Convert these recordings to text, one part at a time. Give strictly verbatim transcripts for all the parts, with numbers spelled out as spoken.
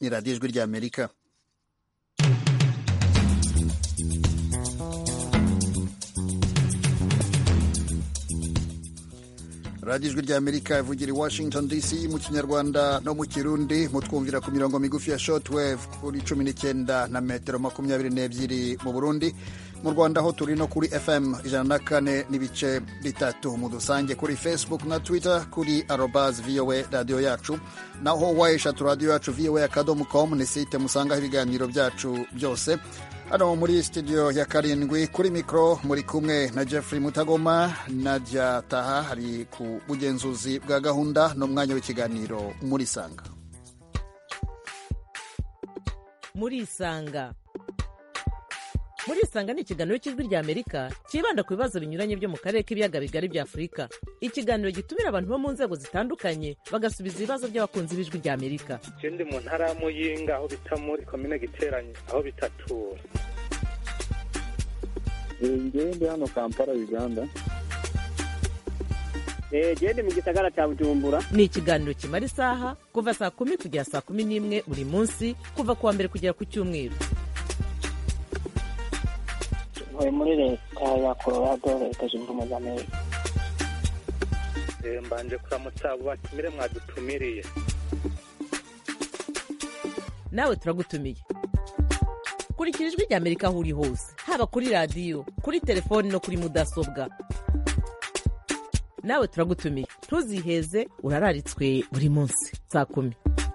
radiyo ijwi ry'Amerika. radiyo ijwi ry'Amerika ivugira i Washington D C mu kinyarwanda no mu kirundi, mutwumvira ku mirongo migufi ya shortwave kuri cumi n'icyenda na metero makumyabiri n'ebyiri mu Burundi. Mu Rwanda ho turi no kuri F M ijana na kane n'ibice bitatu. Mudusange kuri Facebook na Twitter kuri arobase V O A radiyo yacu, naho wayeshatu radiyo yacu V O A akadomo com ni site musangaho ibiganiro byacu byose. Hano muri studio ya karindwi kuri mikro muri kumwe na Jeffrey Mutagoma. Nadia Taha hari ku bugenzuzi bwa gahunda n'umwanya w'ikiganiro muri Sanga. Muri Sanga Muri Sanga ni ikiganiro cy'ijwi ry'Amerika kibanda ku bibazo binyuranye byo mu karere k'ibiyaga bigari bya Afurika. Ikiganiro gitumira abantu bo mu nzego zitandukanye bagasubiza ibibazo by'abakunzi b'ijwi ry'Amerika. Ikindi mu ntara ya Muyinga aho bita muri komine Giteranyi aho bitatura. Ngewe ndi hano Kampala, Uganda. Jende mu gisagara cya Bujumbura. Ni ikiganiro kimara isaha kuva saa kumi kugera saa kumi n'imwe buri munsi kuva kuwa mbere kugera ku Cyumweru. Muri leta ya Colorado, leta zunze ubumwe za Amerika. Mbanje kuramutsa abo batumire mwadutumiriye. Nawe turagutumiye. Kurikira ijwi ry'Amerika aho uri hose, haba kuri radiyo, kuri telefoni no kuri mudasobwa. Nawe turagutumiye, ntuziheze, urararitswe buri munsi saa kumi.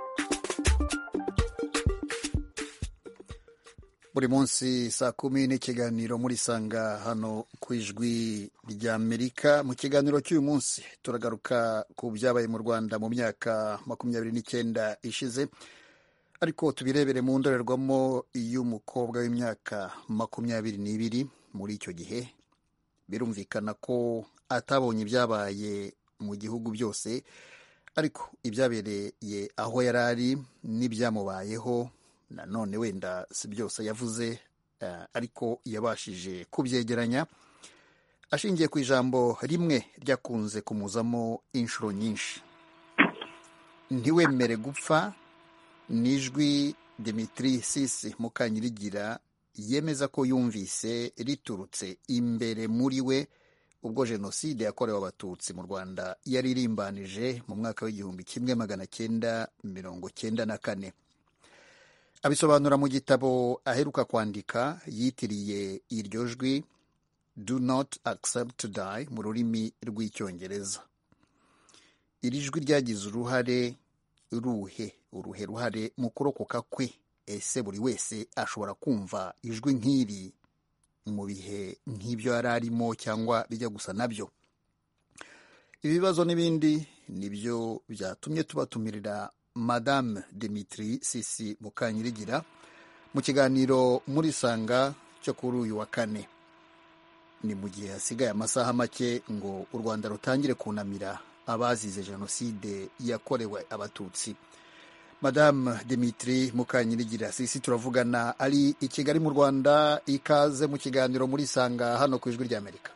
Buri munsi saa kumi n'ikiganiro muri Sanga hano ku ijwi ry'Amerika. Mu kiganiro cy'uyu munsi turagaruka ku byabaye mu Rwanda mu myaka makumyabiri n'icyenda ishize, ariko tubirebere mu ndorerwamo y'umukobwa w'imyaka makumyabiri n'ibiri. Muri icyo gihe birumvikana ko atabonye ibyabaye mu gihugu byose, ariko ibyabereye aho yari ari n'ibyamubayeho nanone wenda si byose yavuze, uh, ariko yabashije kubyegeranya ashingiye ku ijambo rimwe ryakunze kumuzamo inshuro nyinshi: ntiwemere gupfa. Nijwi Dimitri Sisi Mukanyirigira yemeza ko yumvise riturutse imbere muri we ubwo jenoside yakorewe abatutsi mu Rwanda yari irimbanije mu mwaka w'igihumbi kimwe magana cyenda mirongo cyenda na kane. Abisobanura mu gitabo aheruka kwandika yitiriye iryo jwi Do Not Accept to Die mu rurimi rw'Icyongereza. Iri jwi ryagize uruhare ruhe uruhe ruhare mu kurokoka kwe. Ese buri wese ashobora kumva ijwi nk'iri mu bihe nk'ibyo yari arimo cyangwa bijya gusa nabyo? Ibibazo n'ibindi nibyo byatumye tubatumirira Madame Dimitri Sisi Mukanyirigira mu kiganiro muri Sanga cyo kuri uyu wa kane. Ni mu gihe hasigaye amasaha make ngo u Rwanda rutangire kunamira abazize jenoside yakorewe abatutsi. Madame Dimitri Mukanyirigira Sisi turavugana ari i Kigali mu Rwanda. Ikaze mu kiganiro muri Sanga hano ku ijwi ry'Amerika.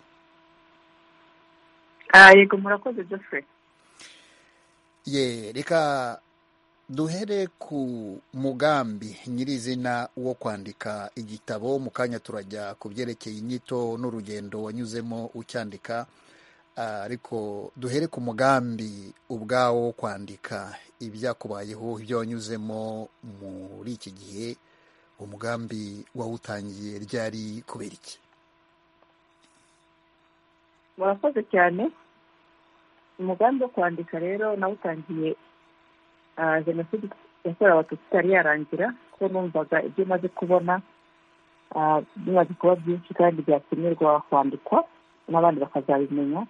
Ah, yego murakoze Jeffrey. Ye, reka duhere ku mugambi nyirizina wo kwandika igitabo. Mu kanya turajya ku byerekeye inyito n'urugendo wanyuzemo ucyandika, ariko duhere ku mugambi ubwawo wo kwandika ibyakubayeho, ibyo wanyuzemo muri iki gihe. Umugambi wawutangiye ryari, kubera iki? Murakoze cyane. Umugambi wo kwandika rero nawutangiye jenoside yakorewe abatutsi itari yarangira, kuko numvaga ibyo maze kubona bimaze kuba byinshi kandi byakenerwa kwandikwa n'abandi bakazabimenya,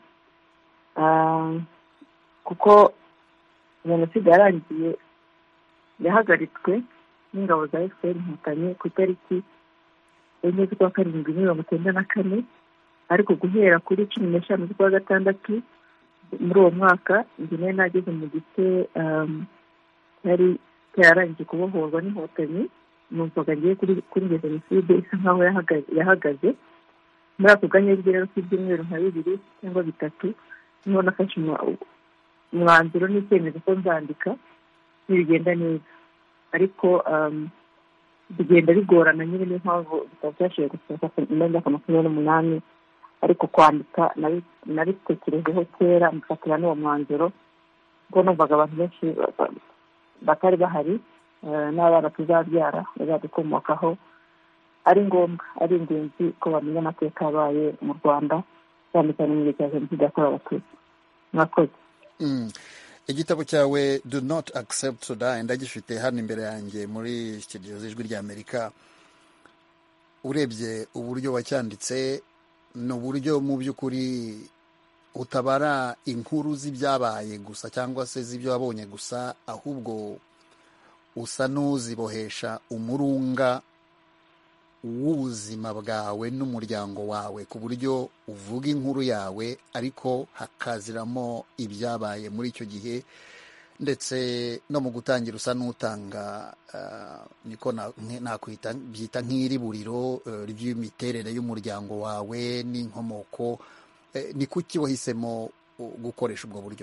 kuko jenoside yarangiye yahagaritswe n'ingabo za F P R Inkotanyi ku itariki enye z'ukwa karindwi mirongo icyenda na kane, ariko guhera kuri cumi n'eshanu z'ukwa gatandatu muri uwo mwaka njye nari nageze mu gice yari yararangije kubohorwa n'inkotanyi. Numvaga ngiye kuri iyo jenoside isa nkaho yahagaze. Muri ako gahenge rero k'ibyumweru nka bibiri cyangwa bitatu niho nafashe umwanzuro n'icyemezo ko nzandika nibigenda neza. ariko bigenda bigorana nyine, niyo mpamvu bitaba byashoboye gusohoka nyuma y'imyaka makumyabiri n'umunani, ariko kwandika nabitekerejeho kera mfatira n'uwo mwanzuro, kuko numvaga abantu benshi batari bahari n'abana tuzabyara bazadukomokaho, ari ngombwa ari ingenzi ko bamenya amateka yabaye mu Rwanda, cyane cyane mu gihe cya jenoside yakorewe abatutsi. Mwakoze. Igitabo cyawe Do Not Accept to Die ndagifite hano imbere yanjye muri studio z'Ijwi ry'Amerika. Urebye uburyo wacyanditse, ni uburyo mu by'ukuri utabara inkuru z'ibyabaye gusa cyangwa se z'ibyo wabonye gusa, ahubwo usa n'uzibohesha umurunga w'ubuzima bwawe n'umuryango wawe, ku buryo uvuga inkuru yawe ariko hakaziramo ibyabaye muri icyo gihe, ndetse no mu gutangira usa n'utanga niko nakwita byita nk'iriburiro ry'imiterere y'umuryango wawe n'inkomoko. Ni kuki wahisemo gukoresha ubwo buryo?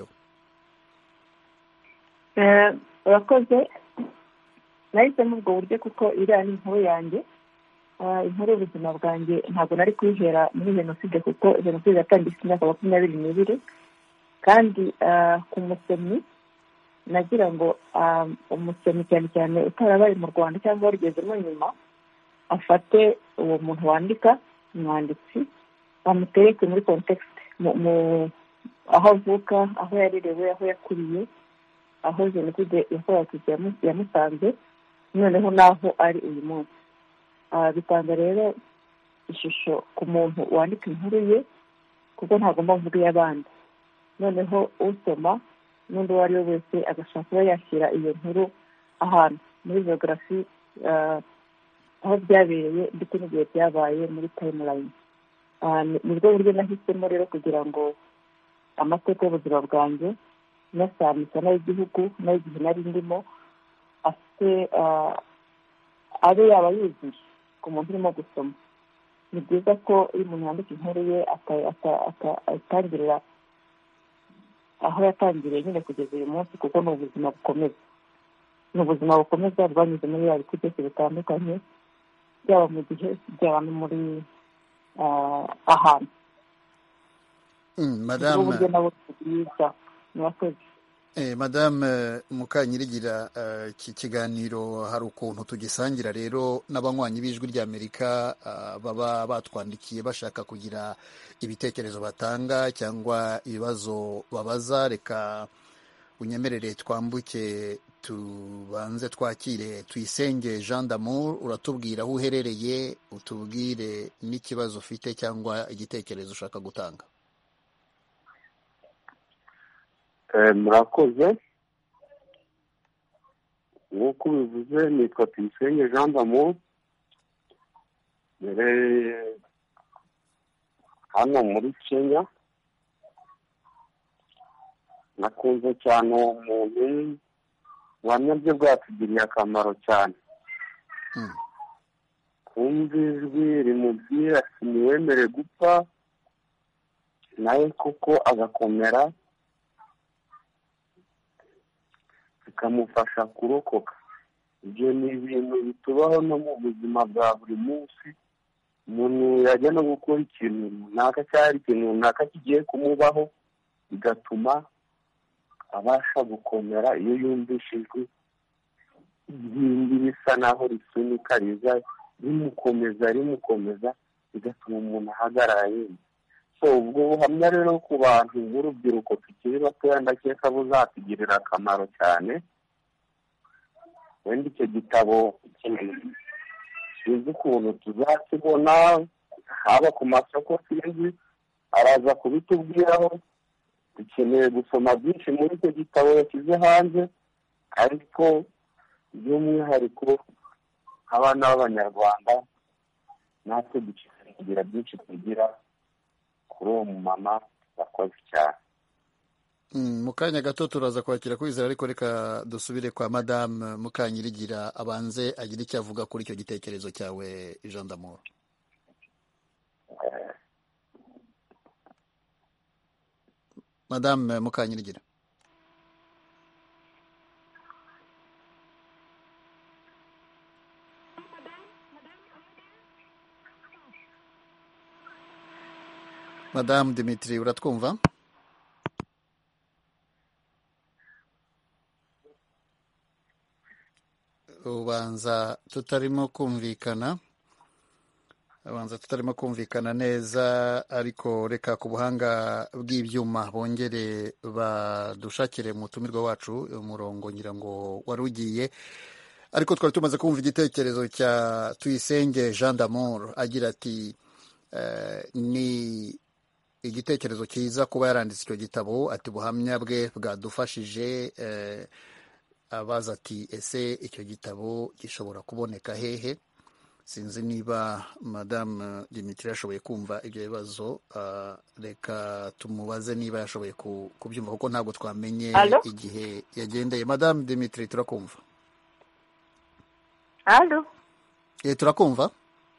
urakoze. Nahisemo ubwo buryo kuko iriya ni inkuru yanjye, inkuru y'ubuzima bwanjye. Ntabwo nari kuyihera muri jenoside, kuko jenoside yatangije imyaka makumyabiri n'ibiri, kandi ku musomyi nagira ngo umusomyi cyane cyane utarabaye mu Rwanda cyangwa warigezemo nyuma, afate uwo muntu wandika, umwanditsi, amutereke muri context, aho avuka, aho yarerewe, aho yakuriye, aho jenoside yakorewe abatutsi yamusanze, noneho n'aho ari uyu munsi. Bitanga rero ishusho ku muntu wandika inkuru ye, kuko ntagomba mvuga iy'abandi. Noneho usoma n'undi uwo ari we wese agashaka kuba yashyira iyo nkuru ahantu muri geography, aho byabereye ndetse n'igihe byabaye muri timeline. Nibwo buryo nahisemo rero kugira ngo amateka y'ubuzima bwanjye nasanisha n'ay'igihugu n'ay'igihe nari ndimo afite abe yaba yuzuye ku muntu urimo gusoma. Ni byiza ko iyo umuntu yandika inkuru ye atangirira aho yatangiriye nyine kugeza uyu munsi, kuko ni ubuzima bukomeza. Ni ubuzima bukomeza bwanyuze muri ya biti byose bitandukanye, byaba mu gihe byaba no muri ahantu. Madame Mukanyirigira, iki kiganiro hari ukuntu tugisangira rero n'abanywanyi b'Ijwi ry'Amerika baba batwandikiye bashaka kugira ibitekerezo batanga cyangwa ibibazo babaza. Reka unyemerere twambuke tubanze twakire Tuyisenge Jean d'Amour. Uratubwira aho uherereye, utubwire n'ikibazo ufite cyangwa igitekerezo ushaka gutanga. Murakoze. Nk'uko bivuze, nitwa Tuyisenge Jean d'Amour, mbere hano muri Kenya. Nakunze cyane uwo muntu, ubuhamya bwe bwatugiriye akamaro cyane. Kumva ijwi rimubwira ati ntiwemere gupfa, nawe kuko agakomera, bikamufasha kurokoka. Ibyo ni ibintu bitubaho no mu buzima bwa buri munsi. Umuntu yajya no gukora ikintu runaka cyari ikintu runaka kigiye kumubaho, bigatuma abasha gukomera iyo yumvishijwe ibindi bisa naho risunika riza rimukomeza rimukomeza bigatuma umuntu ahagarara yemye. So ubwo buhamya rero ku bantu b'urubyiruko tukiri batoya ndakeka buzatugirira akamaro cyane. Wenda icyo gitabo sinzi ukuntu tuzakibona, haba ku masoko sinzi, araza kubitubwiraho. Dukeneye gusoma byinshi muri icyo gitabo yashyize hanze, ariko by'umwihariko abana b'Abanyarwanda natwe dukeneye kugira byinshi tugira kuri uwo mumama bakoze cyane. Mu kanya gato turaza kwakira Kwizera, ariko reka dusubire kwa Madame Mukanyirigira abanze agire icyo avuga kuri icyo gitekerezo cyawe Jean d'Amour. Madame Mukanyirigira. madamu Dimitri uratwumva? ubanza tutarimo kumvikana ubanza tutarimo kumvikana neza, ariko reka ku buhanga bw'ibyuma bongere badushakire umutumirwa wacu umurongo, ngira ngo wari ugiye, ariko twari tumaze kumva igitekerezo cya Tuyisenge Jean d'Amour agira ati uh, ni igitekerezo cyiza kuba yaranditse icyo gitabo, ati ubuhamya bwe bwadufashije. uh, abaza ati ese icyo gitabo gishobora kuboneka hehe? Sinzi niba Madame Dimitri yashoboye kumva ibyo bibazo. Uh, reka tumubaze niba yashoboye kubyumva, kuko ntabwo twamenye Allo? igihe yagendeye. Madame Dimitri turakumva? Allo? E, turakumva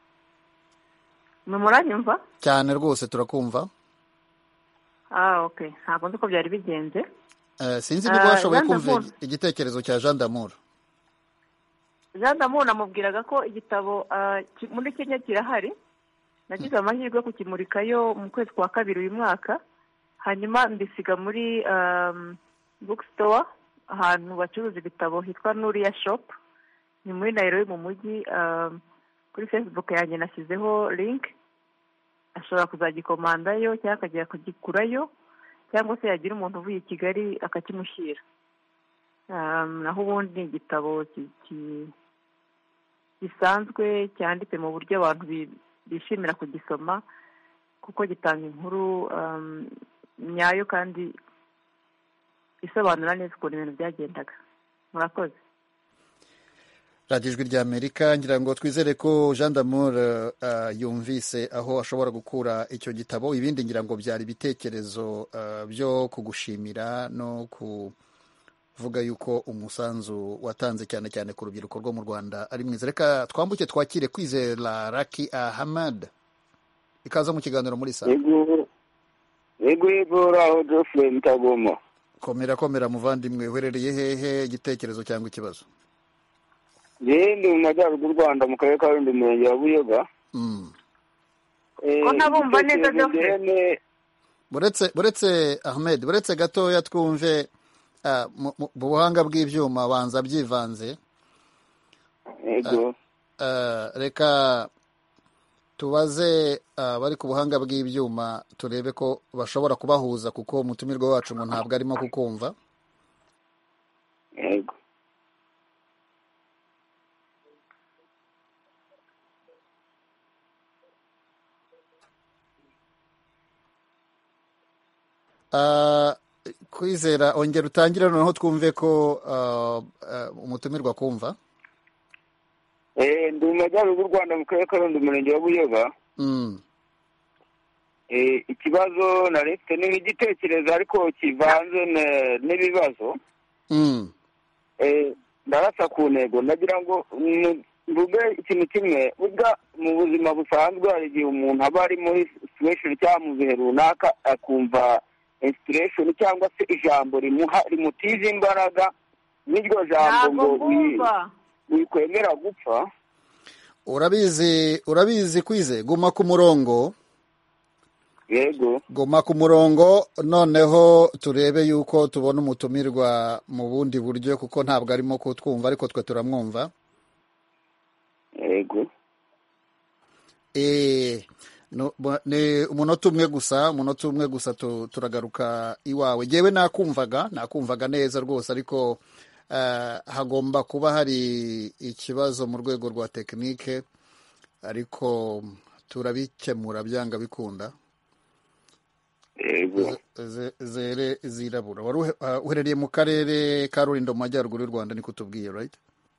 muranyumva cyane rwose, turakumva. ah okay, ntabwo nzi ko byari bigenze. Uh, sinzi niba washoboye Jean kumva d'Amour. igitekerezo cya Jean d'Amour. Jean d'Amour namubwiraga ko igitabo ah, ki- muri Kenya kirahari, nagize amahirwe yo kukimurikayo mu kwezi kwa kabiri uyu mwaka, hanyuma mbisiga muri um, bookstore, ahantu bacuruza ibitabo hitwa Nuria Shop, ni muri Nairobi mu mujyi. um, kuri Facebook yanjye nashyizeho link, ashobora kuzagikomandayo cyangwa akajya kugikurayo, cyangwa se yagira umuntu uvuye i Kigali akakimushyira. Um, naho ubundi ni igitabo ki- ki- gisanzwe cyanditse mu buryo abantu bi- bishimira kugisoma, kuko gitanga inkuru um, nyayo kandi isobanura neza ukuntu ibintu byagendaga. Murakoze. radiyo ijwi rya Amerika, ngira ngo twizere ko Jean d'Amour uh, yumvise aho ashobora gukura icyo gitabo. Ibindi ngira ngo byari ibitekerezo uh, byo kugushimira no kuvuga yuko umusanzu watanze cyane cyane ku rubyiruko rwo mu Rwanda ari mwiza. Reka twambuke twakire Kwizera Lucky Ahmad, ikaza mu kiganiro muri saa. yego yego yego raho Geoffrey Mutagoma. Komera komera muvandimwe, uherereye hehe? Igitekerezo cyangwa ikibazo? Yewe ndi mu majyaruguru y'u Rwanda mu karere ka Rulindo, umurenge wa Buyoga. Mm. Eh, Ko ntabumva neza, igitekerezo Geoffrey? njyewe- buretse buretse Ahmed, buretse gatoya twumve uh, mu mu buhanga bw'ibyuma banza byivanze. yego Uh, reka tubaze uh, bari ku buhanga bw'ibyuma turebe ko bashobora kubahuza, kuko umutumirwa wacu ngo ntabwo arimo kukumva. yego Uh, Kwizera, ongera utangire noneho twumve ko uh, uh, umutumirwa kumva. Eh, ndi mu majyaruguru y'u Rwanda mu karere ka Rulindo, umurenge wa Buyoga. Mm. Eh, ikibazo narifite ni nk'igitekerezo ariko kivanze ne- n'ibibazo. Mm. Eh, ndarasa ku ntego, ndagira ngo mm, mvuge ikintu kimwe. Burya mu buzima busanzwe hari igihe umuntu aba ari muri situation cyangwa mu bihe runaka akumva inspiration cyangwa se ijambo rimuha rimutiza imbaraga, n'iryo jambo ngo Ntabwo wi- mbumva. wikwemera gupfa. Urabizi urabizi Kwize, guma ku murongo. Yego Guma ku murongo noneho turebe yuko tubona umutumirwa mu bundi buryo, kuko ntabwo arimo kutwumva ariko twe turamwumva. yego Eh, no, bu- ni umunota umwe gusa, umunota umwe gusa tu, turagaruka iwawe. Jewe nakumvaga, nakumvaga neza rwose, ariko uh, hagomba kuba hari ikibazo mu rwego rwa tekinike, ariko turabikemura byanga bikunda. yego Ze- zere zirabura. Wari uhe- uh, uherereye mu karere ka Rulindo mu majyaruguru y'u Rwanda, niko tubwiye, right?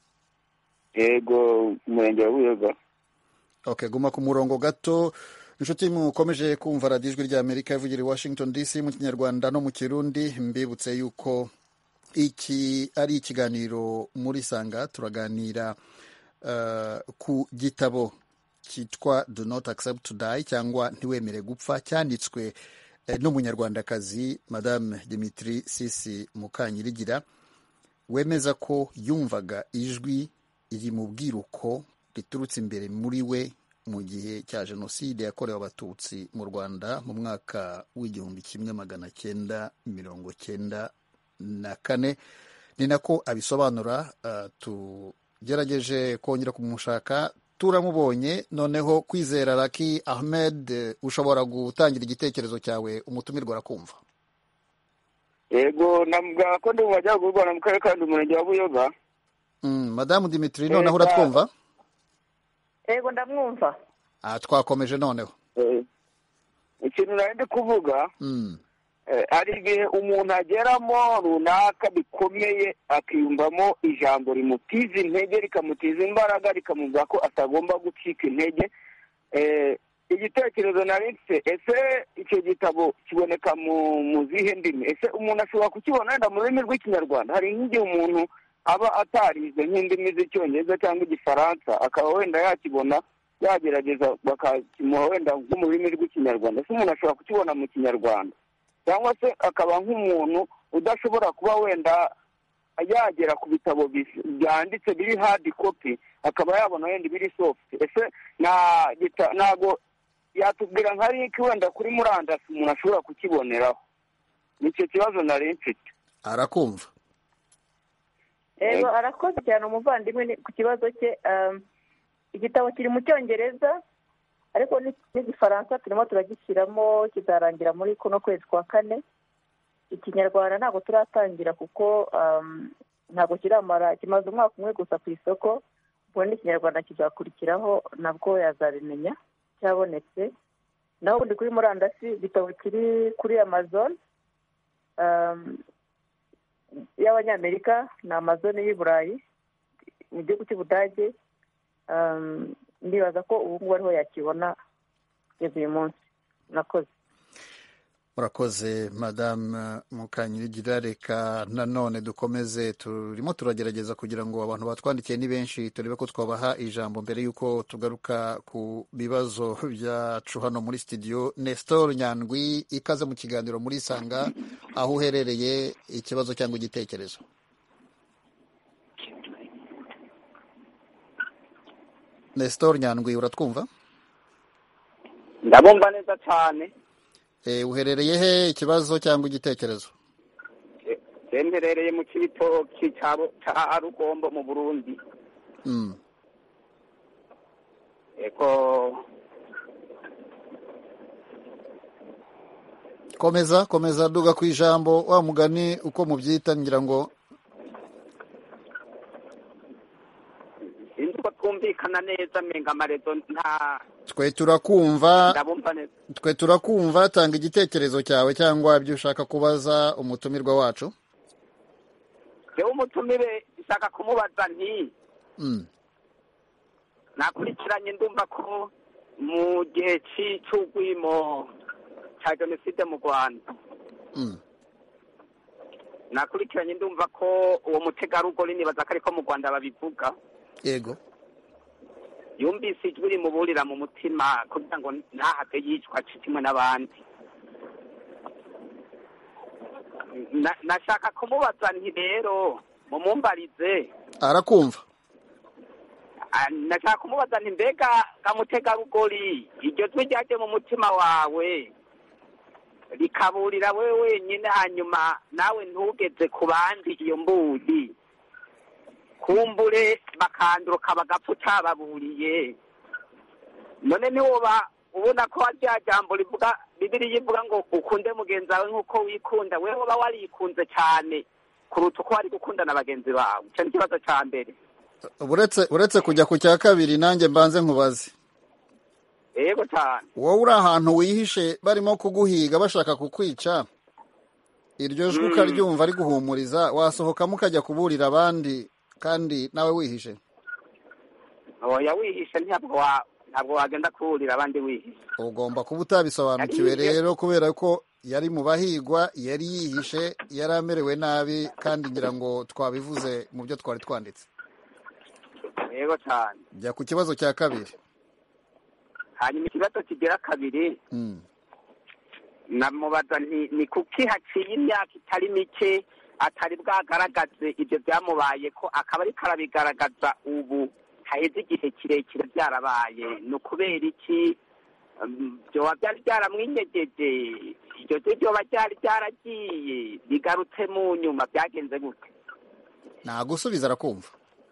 yego umurenge wa Buyoga. Okay, guma ku murongo gato. Inshuti mukomeje kumva radiyo ijwi rya Amerika ivugira i Washington D C mu kinyarwanda no mu kirundi. Mbibutse yuko iki ari ikiganiro muri Sanga. Turaganira uh, ku gitabo cyitwa Do Not Accept to Die cyangwa Ntiwemere Gupfa, cyanditswe eh, n'umunyarwandakazi Madame Dimitri Sisi Mukanyirigira, wemeza ko yumvaga ijwi iri mu bwiruko riturutse imbere muri we mu gihe cya jenoside yakorewe abatutsi mu Rwanda mu mwaka w'igihumbi kimwe magana cyenda mirongo cyenda na kane. Ni nako abisobanura. Uh, tugerageje kongera kumushaka turamubonye. Noneho Kwizera Lucky Ahmed, ushobora gutangira igitekerezo cyawe, umutumirwa arakumva. Yego, navuga ko ndi mu majyaruguru y'u Rwanda mu karere ka Ndi umurenge wa Buyoga. Mm, Madamu Dimitri, noneho uratwumva? Yego, ndamwumva. Ah, twakomeje noneho. Eh, ikintu nari ndi kuvuga, mm. eh, hari igihe umuntu ageramo runaka bikomeye akiyumvamo ijambo rimutiza intege, rikamutiza imbaraga, rikamuvuga ko atagomba gucika intege. Eh, igitekerezo nari mfite, ese icyo gitabo kiboneka mu mu zihe ndimi? Ese umuntu ashobora kukibona wenda mu rurimi rw'Ikinyarwanda? Hari nk'igihe umuntu aba atarize nk'indimi z'Icyongereza cyangwa Igifaransa, akaba wenda yakibona, yagerageza bakakimuha wenda nko mu rurimi rw'Ikinyarwanda. Ese umuntu ashobora kukibona mu Kinyarwanda? Cyangwa se akaba nk'umuntu udashobora kuba wenda yagera ku bitabo byanditse biri hard copy, akaba yabona wenda biri soft. Ese ntago yatubwira nka link wenda kuri murandasi umuntu ashobora kukiboneraho? Nicyo kibazo nari mfite. Arakumva? Ego, arakoze cyane umuvandimwe ku kibazo cye. Igitabo kiri mu Cyongereza ariko n'Igifaransa turimo turagishyiramo, kizarangira muri kuno kwezi kwa kane. Ikinyarwanda ntabwo turatangira kuko ntabwo kiramara, kimaze umwaka umwe gusa ku isoko. Ubwo n'Ikinyarwanda kizakurikiraho, nabwo yazabimenya cyabonetse. Naho ubundi kuri murandasi igitabo kiri kuri Amazon y'Abanyamerika na Amazon y'i Burayi mu gihugu cy'Ubudage. Ndibaza ko ubu ngubu ariho yakibona kugeza uyu munsi. Nakoze. Murakoze Madame Mukanyirigira. Reka nanone dukomeze, turimo turagerageza kugira ngo abantu batwandikiye ni benshi turebe ko twabaha ijambo mbere y'uko tugaruka ku bibazo byacu hano muri studio. Nestor Nyandwi, ikaze mu kiganiro muri Sanga, aho uherereye, ikibazo cyangwa igitekerezo. Nestor Nyandwi, uratwumva? Ndabumva neza cyane. Eh, uherereye he, ikibazo cyangwa igitekerezo? Eh, mperereye mu Kibitoki cya Rugombo mu Burundi. Mm. Eko. Komeza, komeza duga ku ijambo, wa mugani uko mubyita, ngira ngo Induko twumvikana neza, menga amarezo nta. Twe turakumva. Ndabumva neza. Twe turakumva, tanga igitekerezo cyawe cyangwa ibyo ushaka kubaza umutumirwa wacu. Yewe umutumire ishaka kumubaza nti. Mm. Nakurikiranye ndumva ko mu gihe cy'ugwimo cya jenoside mu Rwanda. Mm. Nakurikiranye ndumva ko uwo mutegarugori nibaza ko ariko mu Rwanda babivuga. Yego. Yumvise ijwi rimuburira mu mutima kugira ngo ntahave yicwa kimwe n'abandi. Nashaka kumubaza nti rero mumumbarize. Arakumva? Nashaka kumubaza nti mbega kamutegarugori, iryo jwi ryaje mu mutima wawe rikaburira wewe wenyine, hanyuma nawe ntugeze ku bandi iyo mburi, kumbure bakanduruka bagapfa utababuriye. None ntiwoba ubona ko rya jambo rivuga, Bibiliya ivuga ngo ukunde mugenzi wawe nk'uko wikunda, wewe woba warikunze cyane kuruta uko wari gukunda na bagenzi bawe? Icyo ni ikibazo cya mbere. Uretse uretse kujya ku cya kabiri, nanjye mbanze nkubaze. Yego cyane. Wowe uri ahantu wihishe barimo kuguhiga bashaka kukwica, iryo jwi ukaryumva ari guhumuriza, wasohokamo ukajya kuburira abandi kandi nawe wihishe? Oya, wihishe ntabwo wa ntabwo wagenda kuburira abandi wihishe. Ugomba kuba utabisobanukiwe rero, kubera ko yari mu bahigwa, yari yihishe, yari amerewe nabi, kandi ngira ngo twabivuze mu byo twari twanditse. Yego cyane. Jya ku kibazo cya kabiri. Hanyuma ikibazo kigira kabiri, mm. namubaza nti ni kuki haciye imyaka itari mike atari bwagaragaze ibyo byamubaye ko akaba ari karabigaragaza ubu haheze igihe kirekire byarabaye ni ukubera iki byoba byari byaramwinyegeje iryo ryo ryoba ryari ryaragiye bigarutse mu nyuma byagenze gute? nagusubiza arakumva.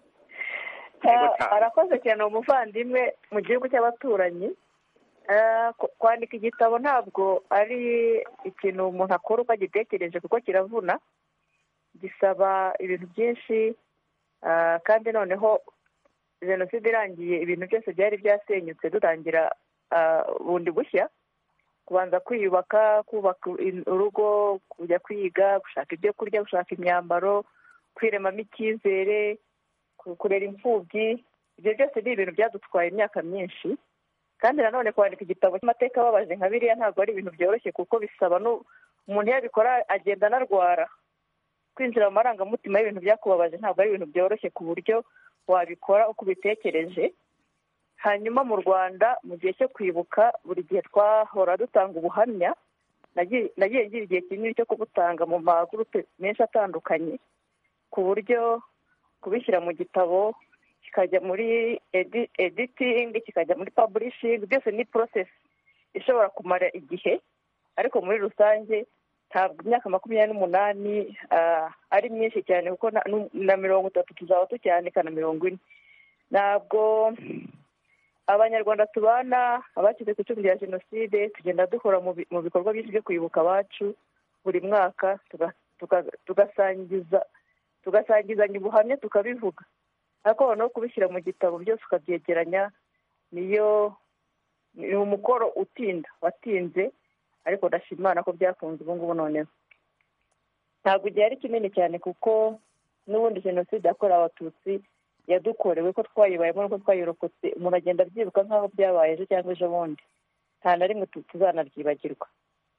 arakoze cyane umuvandimwe mu gihugu cy'abaturanyi. Kwandika igitabo ntabwo ari ikintu umuntu akora uko agitekereje kuko kiravuna, gisaba ibintu byinshi, kandi noneho jenoside irangiye ibintu byose byari byasenyutse dutangira bundi bushya, kubanza kwiyubaka, kubaka urugo, kujya kwiga, gushaka ibyo kurya, gushaka imyambaro, kwiremamo icyizere, kurera imfubyi. Ibyo byose ni ibintu byadutwaye imyaka myinshi, kandi nanone kwandika igitabo cy'amateka ababaje nka biriya ntabwo ari ibintu byoroshye kuko bisaba umuntu yabikora agenda anarwara. Kwinjira mu marangamutima y'ibintu byakubabaje ntabwo ari ibintu byoroshye ku buryo wabikora uko ubitekereje. Hanyuma mu Rwanda mu gihe cyo kwibuka buri gihe twahora dutanga ubuhamya, nagiye ngira igihe kinini cyo kubutanga mu magurupe menshi atandukanye, ku buryo kubishyira mu gitabo kikajya muri editing, kikajya muri publishing, byose ni process ishobora kumara igihe, ariko muri rusange ntabwo imyaka makumyabiri n'umunani ari myinshi cyane kuko na mirongo itatu tuzaba tucyanika na mirongo ine. Ntabwo abanyarwanda tubana abakize ku icumu rya jenoside tugenda duhora mu bikorwa byinshi byo kwibuka abacu buri mwaka, tugasangiza tugasangizanya ubuhamya tukabivuga, ariko no kubishyira mu gitabo byose ukabyegeranya niyo ni umukoro utinda watinze, ariko ndashima Imana ko byakunze ubu ngubu. Noneho ntabwo igihe ari kinini cyane kuko n'ubundi jenoside yakorewe abatutsi yadukorewe ko twayibayemo nuko twayirokotse, umuntu agenda abyibuka nk'aho byabaye ejo cyangwa ejo bundi, nta na rimwe tuzanaryibagirwa.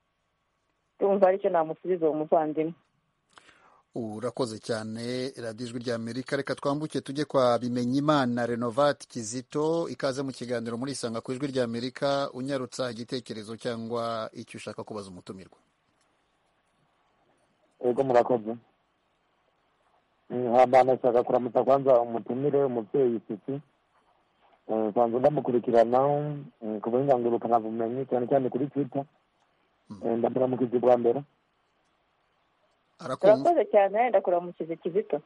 Ndumva aricyo namusubiza uwo muvandimwe. Urakoze cyane radiyo ijwi ry'Amerika. Reka twambuke tujye kwa Bimenyimana Renovat Kizito, ikaze mu kiganiro muri Isanga ku ijwi ry'Amerika, unyarutsa igitekerezo cyangwa icyo ushaka kubaza umutumirwa. Ego murakoze. Habana nshaka kuramutsa kwanza umutumire umubyeyi Sisi, kwanza ndamukurikirana ku burenganzira bumenyi cyane cyane kuri Twitter, ndamuramukije bwa mbere. Urakoze cyane, ndakuramukize Kizito.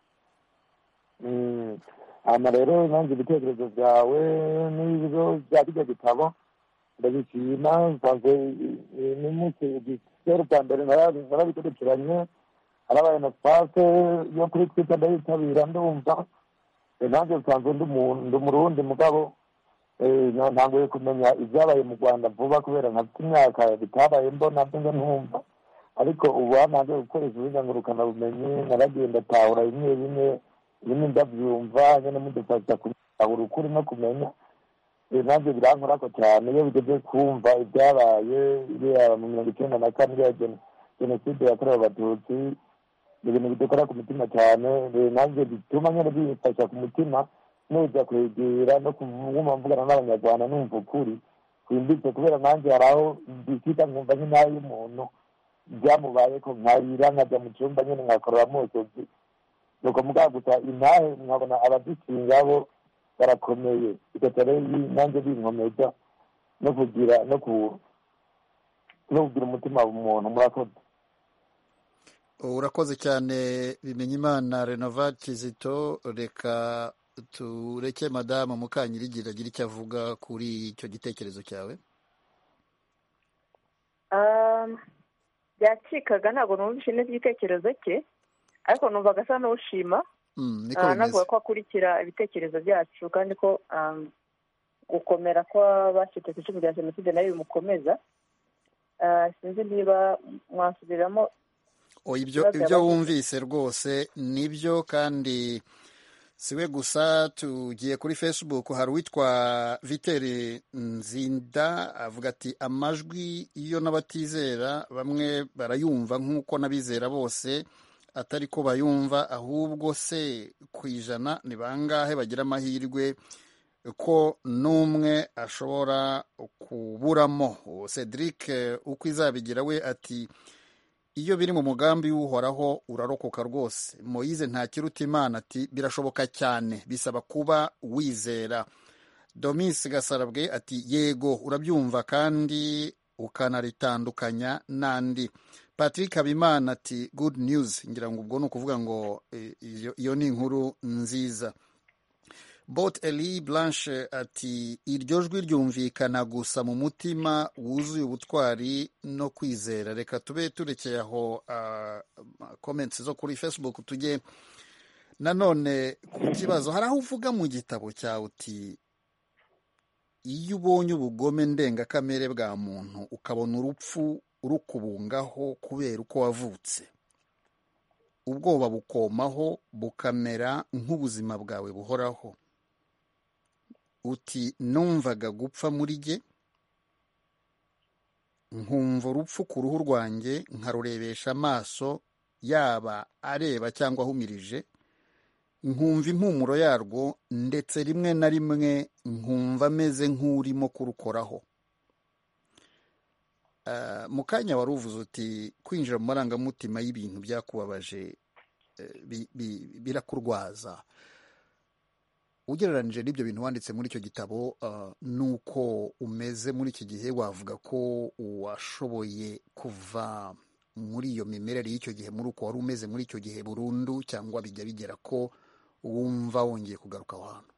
Hama rero nanjye ibitekerezo byawe n'ibyo bya kijya gitabo ndabishima, nsanzwe n'umunsi igitero bwa mbere narabikurikiranye, harabaye na space yo kuri Twitter ndayitabira ndumva, nanjye nsanzwe ndi umurundi mugabo ntanguye kumenya ibyabaye mu Rwanda vuba kubera nkafite imyaka bitabaye mbona mbona ntumva, ariko ubu nanjye gukoresha uburenganzira naragiye ndatahura bimwe bimwe bimwe ndabyumva, nyine mudufasha gutahura ukuri no kumenya, nanjye birankorako cyane iyo bigeze kumva ibyabaye biriya mu mirongo icyenda na kane ya jenoside yakorewe abatutsi, ibintu bidukora ku mutima cyane, nanjye bituma nyine bifasha ku mutima nuza kwegera no kuvuma mvugana n'abanyarwanda numva ukuri kwimbitse, kubera nanjye hari aho mbisita nkumva nk'inabi y'umuntu byamubaye ko nkarira nkajya mu cyumba nyine nkakorora amosozi, nuko mugaguta intahe nkabona abadushinga bo barakomeye, bigatuma rero nanjye binkomeza no kugira no kugira umutima w'umuntu. Murakoze. Urakoze cyane Bimenyimana Renovat Kizito. Reka tureke madamu Mukanyirigira agira icyo avuga kuri icyo gitekerezo cyawe. byacikaga ntabwo numvise neza igitekerezo cye, ariko numvaga asa n'ushima, navuga ko akurikira ibitekerezo byacu kandi ko gukomera kw'abacitse ku icumu rya jenoside nayo bimukomeza. Sinzi niba mwasubiramo. Ibyo wumvise rwose nibyo, kandi siwe gusa. Tugiye kuri Facebook, hari uwitwa Viteri Nzinda avuga ati amajwi iyo n'abatizera bamwe barayumva nk'uko n'abizera bose atari ko bayumva, ahubwo se ku ijana ni bangahe bagira amahirwe ko n'umwe ashobora kuburamo? Cedric uko izabigira we ati iyo biri mu mugambi w'uhoraho urarokoka rwose. Moyize Ntakiruta Imana ati birashoboka cyane, bisaba kuba wizera. Domis Gasarabwe ati yego urabyumva kandi ukanaritandukanya n'andi. Patrick Habimana ati good news, ngira ngo ubwo ni ukuvuga ngo iyo ni inkuru nziza. Bot Eli Blanche ati iryo jwi ryumvikana gusa mu mutima wuzuye ubutwari no kwizera. Reka tube turekeye aho uh, comments zo kuri Facebook. Tujye nanone ku kibazo. Hari aho uvuga mu gitabo cyawe uti iyo ubonye ubugome ndengakamere bwa muntu ukabona urupfu urukubungaho kubera uko wavutse, ubwoba bukomaho bukamera nk'ubuzima bwawe buhoraho. Uti numvaga gupfa muri jye, nkumva urupfu ku ruhu rwanjye nkarurebesha amaso yaba areba cyangwa ahumirije, nkumva impumuro yarwo ndetse rimwe na rimwe nkumva ameze nk'urimo kurukoraho. Uh, mu kanya wari uvuze uti kwinjira mu marangamutima y'ibintu byakubabaje uh, bi, bi, birakurwaza. Ugereranije n'ibyo bintu wanditse muri icyo gitabo uh, nuko umeze muri iki gihe, wavuga ko washoboye kuva muri iyo mimerere y'icyo gihe, muri uko wari umeze muri icyo gihe burundu, cyangwa bijya bigera ko wumva wongeye kugaruka aho hantu?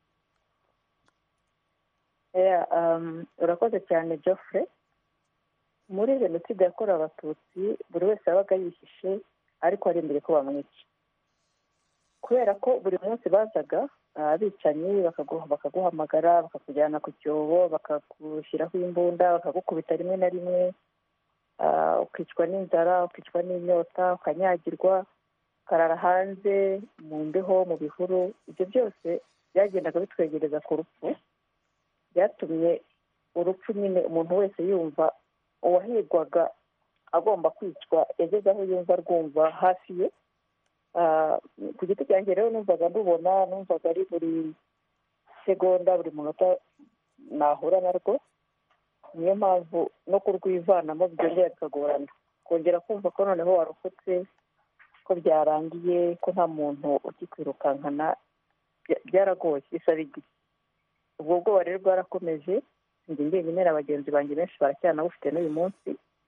Yeah, um, urakoze cyane Geoffrey. Muri jenoside yakorewe abatutsi buri wese yabaga yihishe ariko ari imbere ko bamwica, kubera ko buri munsi bazaga abicanyi bakaguhamagara bakakujyana ku cyobo bakagushyiraho imbunda bakagukubita rimwe na rimwe, ukicwa n'inzara ukicwa n'inyota ukanyagirwa ukarara hanze mu mbeho mu bihuru. Ibyo byose byagendaga bitwegereza ku rupfu, byatumye urupfu nyine umuntu wese yumva uwahigwaga agomba kwicwa yageze aho yumva rwumva hafi ye. Ku giti cyanjye rero numvaga ndubona, numvaga ari buri segonda buri munota nahura narwo. Niyo mpamvu no kurwivanamo byongera bikagorana, kongera kumva ko noneho warokotse, ko byarangiye, ko nta muntu ukikwirukankana, byaragoye, bisaba igihe. Ubwo bwoba rero bwarakomeje, njye njyenyine na bagenzi banjye benshi baracyanabufite n'uyu munsi,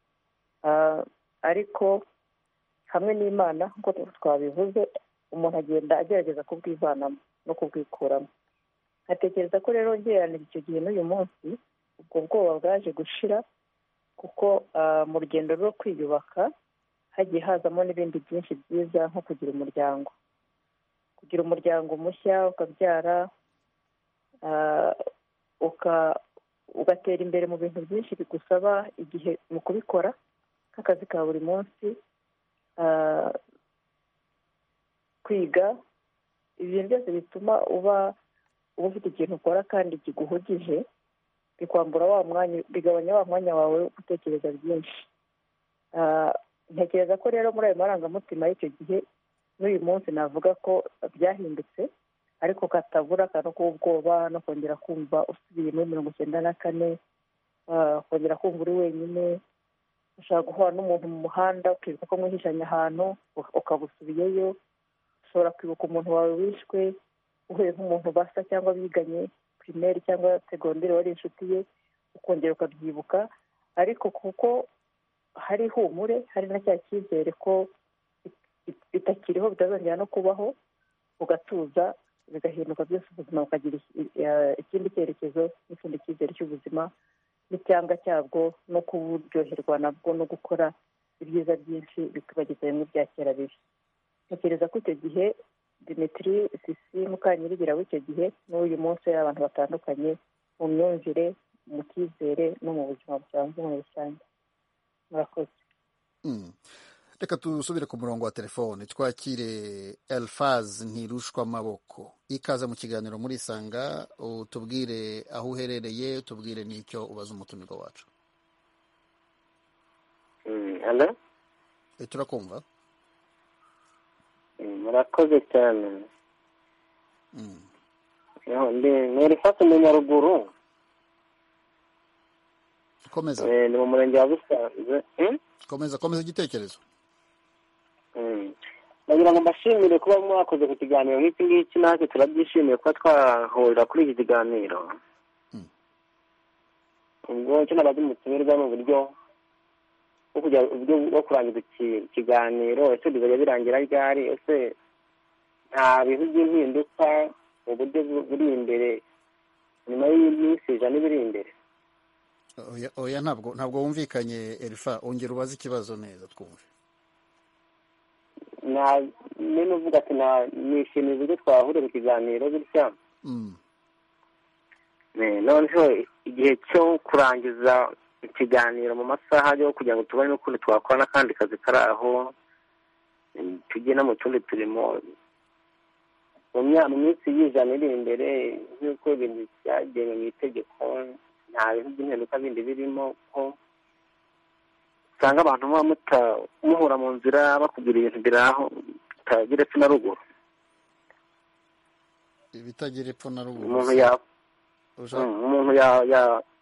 ariko hamwe n'Imana nk'uko twabivuze umuntu agenda agerageza kubwivanamo no kubwikuramo. Nkatekereza ko rero ngereranije icyo gihe n'uyu munsi ubwo bwoba bwaje gushira, kuko mu rugendo rwo kwiyubaka hagiye hazamo n'ibindi byinshi byiza, nko kugira umuryango kugira umuryango mushya, ukabyara, ugatera imbere mu bintu byinshi bigusaba igihe mu kubikora, nk'akazi ka buri munsi, kwiga. Ibintu byose bituma uba uba ufite ikintu ukora kandi kiguhugije, bikwambura wa mwanya, bigabanya wa mwanya wawe wo gutekereza byinshi. Ntekereza ko rero muri ayo marangamutima y'icyo gihe n'uyu munsi navuga ko byahindutse, ariko katabura akantu k'ubwoba no kongera kumva usubiye muri mirongo icyenda na kane, kongera kumva uri wenyine, ushobora guhura n'umuntu mu muhanda ukibuka ko mwihishanye ahantu ukaba usubiyeyo, ushobora kwibuka umuntu wawe wishwe uhuye nk'umuntu basa cyangwa biganye primaire cyangwa segonderi wari inshuti ye, ukongera ukabyibuka, ariko kuko hari humure, hari na cya cyizere ko bitakiriho, bitazongera no kubaho, ugatuza bigahinduka byose, ubuzima bukagira ikindi cyerekezo n'ikindi cyizere cy'ubuzima n'icyanga cyabwo, no kuburyoherwa nabwo, no gukora ibyiza byinshi bitubageza bimwe bya kera bibi. Ntekereza ko icyo gihe Dimitri Sisi Mukanyirigira w'icyo gihe n'uyu munsi ari abantu batandukanye mu myumvire, mu cyizere no mu buzima busanzwe muri rusange. Murakoze. Reka tusubire ku murongo wa telefone twakire Elfaz Ntirushwa Amaboko. Ikaze mu kiganiro muri Sanga, utubwire aho uherereye, utubwire n'icyo ubaza umutumirwa wacu. Mm, hello? E, turakumva. Murakoze cyane. Mm. Yo, ndi neri fatu mu Nyaruguru. Komeza. Eh, ni mu murenge wa Busanze. Hmm? Komeza, komeza igitekerezo. nagira ngo mbashimire kuba mwakoze ku kiganiro nk'iki ngiki, natwe turabyishimiye kuba twahurira kuri iki kiganiro. ubwo icyo nabaza umutumirwa ni uburyo bwo kujya uburyo bwo kurangiza ikiganiro, ese bizajya birangira ryari, ese nta bintu by'impinduka mu buryo buri imbere nyuma y'iminsi ijana ibiri imbere? oya oya ntabwo ntabwo wumvikanye Elfa, ongera ubaze ikibazo neza twumve. na nene uvuga ati na nishimiye uburyo twahurira ku kiganiro bitya. noneho igihe cyo kurangiza ikiganiro mu masaha yo kugira ngo tubone n'ukundi twakora n'akandi kazi kari aho, tujye no mu tundi turimo mu minsi y'ijana iri imbere, nk'uko ibintu byagenwe mu itegeko, nta bintu by'impinduka bindi birimo, ko usanga abantu muba muhura mu nzira bakubwira ibintu biri aho bitagira epfo na ruguru. ibitagira epfo na ruguru umuntu ya umuntu ya ya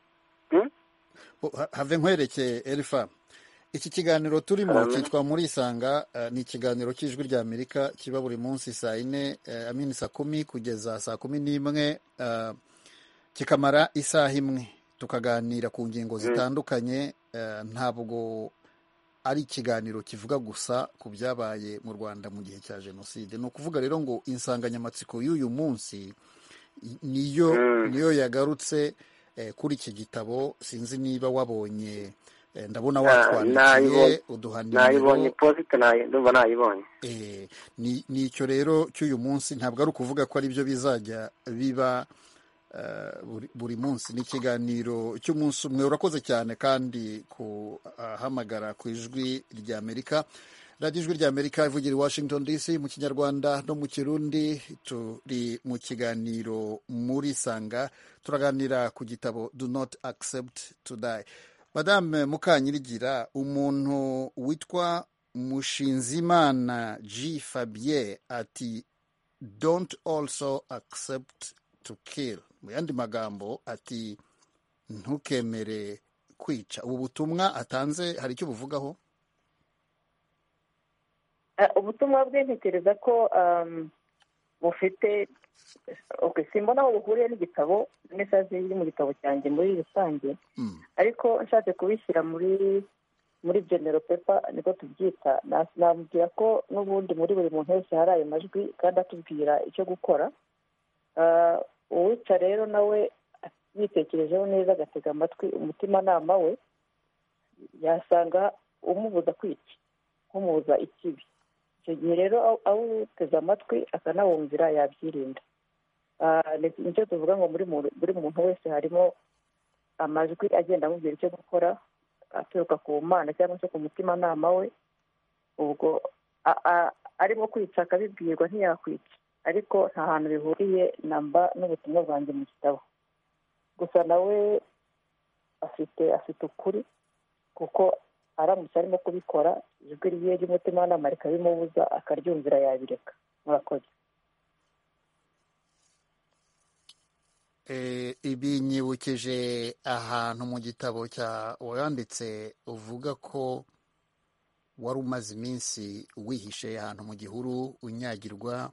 have nkwerekeye Elfa, iki kiganiro turimo cyitwa muri Isanga. Ni ikiganiro cy'ijwi rya Amerika kiba buri munsi saa yine amini saa kumi kugeza saa kumi n'imwe, kikamara isaha imwe, tukaganira ku ngingo zitandukanye. Ntabwo ari ikiganiro kivuga gusa ku byabaye mu Rwanda mu gihe cya Jenoside. Ni ukuvuga rero ngo insanganyamatsiko y'uyu munsi niyo niyo yagarutse kuri iki gitabo. Sinzi niba wabonye, ndabona watwandikiye uduha nimero. Nayibonye posite, ndumva nayibonye. Eh, ni nicyo rero cy'uyu munsi, ntabwo ari ukuvuga ko ari byo bizajya biba buri munsi. Ni ikiganiro cy'umunsi umwe. Urakoze cyane kandi kuhamagara ku ijwi rya Amerika. radiyo ijwi rya Amerika ivugira i Washington D C mu Kinyarwanda no mu Kirundi. Turi mu kiganiro muri Isanga, turaganira ku gitabo Do Not Accept to Die. Madame Mukanyirigira, umuntu witwa Mushinzimana G Fabien ati don't also accept to kill. Mu yandi magambo ati ntukemere kwica. Ubu butumwa atanze hari icyo buvugaho? ubutumwa bwe ntekereza ko bufite simbona aho buhuriye n'igitabo, mesaje iri mu gitabo cyanjye muri rusange, ariko nshatse kubishyira muri muri genero pepa niko tubyita. namubwira ko n'ubundi muri buri muntu wese hari ayo majwi kandi atubwira icyo gukora. uwica rero nawe yitekerejeho neza agatega amatwi umutimanama we, yasanga umubuza kwica, umubuza ikibi. icyo gihe rero awuteze amatwi akanawumvira yabyirinda. nicyo tuvuga ngo muri buri muntu wese harimo amajwi agenda amubwira icyo gukora aturuka ku Mana cyangwa se ku mutimanama we. ubwo arimo kwica akabibwirwa ntiyakwica, ariko nta hantu bihuriye namba n'ubutumwa bwanjye mu gitabo. gusa nawe afite afite ukuri, kuko aramutse arimo kubikora ijwi rye ry'umutimanama rikabimubuza akaryumvira yabireka. murakoze. ibi nyibukije ahantu mu gitabo cya wanditse uvuga ko wari umaze iminsi wihishe ahantu mu gihuru unyagirwa,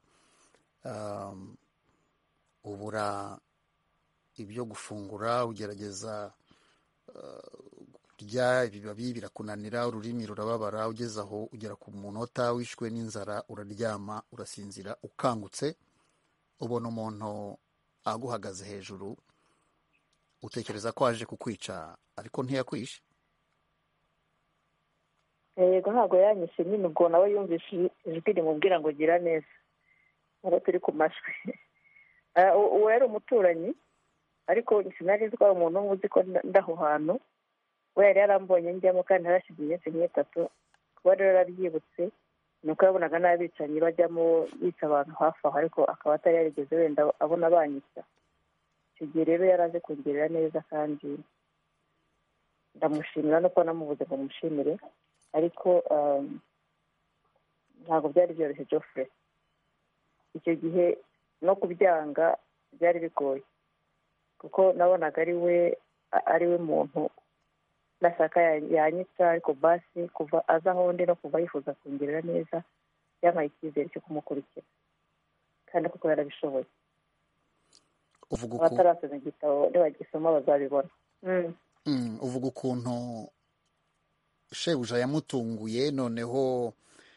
ubura ibyo gufungura, ugerageza kurya ibibabi birakunanira, ururimi rurababara, ugeze aho ugera ku munota wishwe n'inzara, uraryama urasinzira. ukangutse ubona umuntu aguhagaze hejuru, utekereza ko aje kukwica ariko ntiyakwishe. yego ntabwo yanyishe nyine, ubwo nawe yumvishe ijwi rimubwira ngo gira neza, ntabwo turi ku majwi. uwo yari umuturanyi, ariko sinari nzi ko ari umuntu uzi ko ndaho hantu. we yari yarambonye njyamo kandi harashize iminsi nk'itatu. kuba rero yarabyibutse ni uko yabonaga n'abicanyi bajyamo bica abantu hafi aho, ariko akaba atari yarigeze wenda abona banyica. icyo gihe rero yari aje kungerera neza kandi ndamushimira nuko namubuze ngo mushimire, ariko ntabwo byari byoroshye Geoffrey. icyo gihe no kubyanga byari bigoye, kuko nabonaga ari we ari we muntu ndashaka yanyitsa ariko basi kuva aza aho ndi no kuva yifuza kungirira neza yampaye icyizere cyo kumukurikira kandi kuko yarabishoboye. uvuga uko abatarasoma igitabo nibagisoma bazabibona. uvuga ukuntu shebuja yamutunguye noneho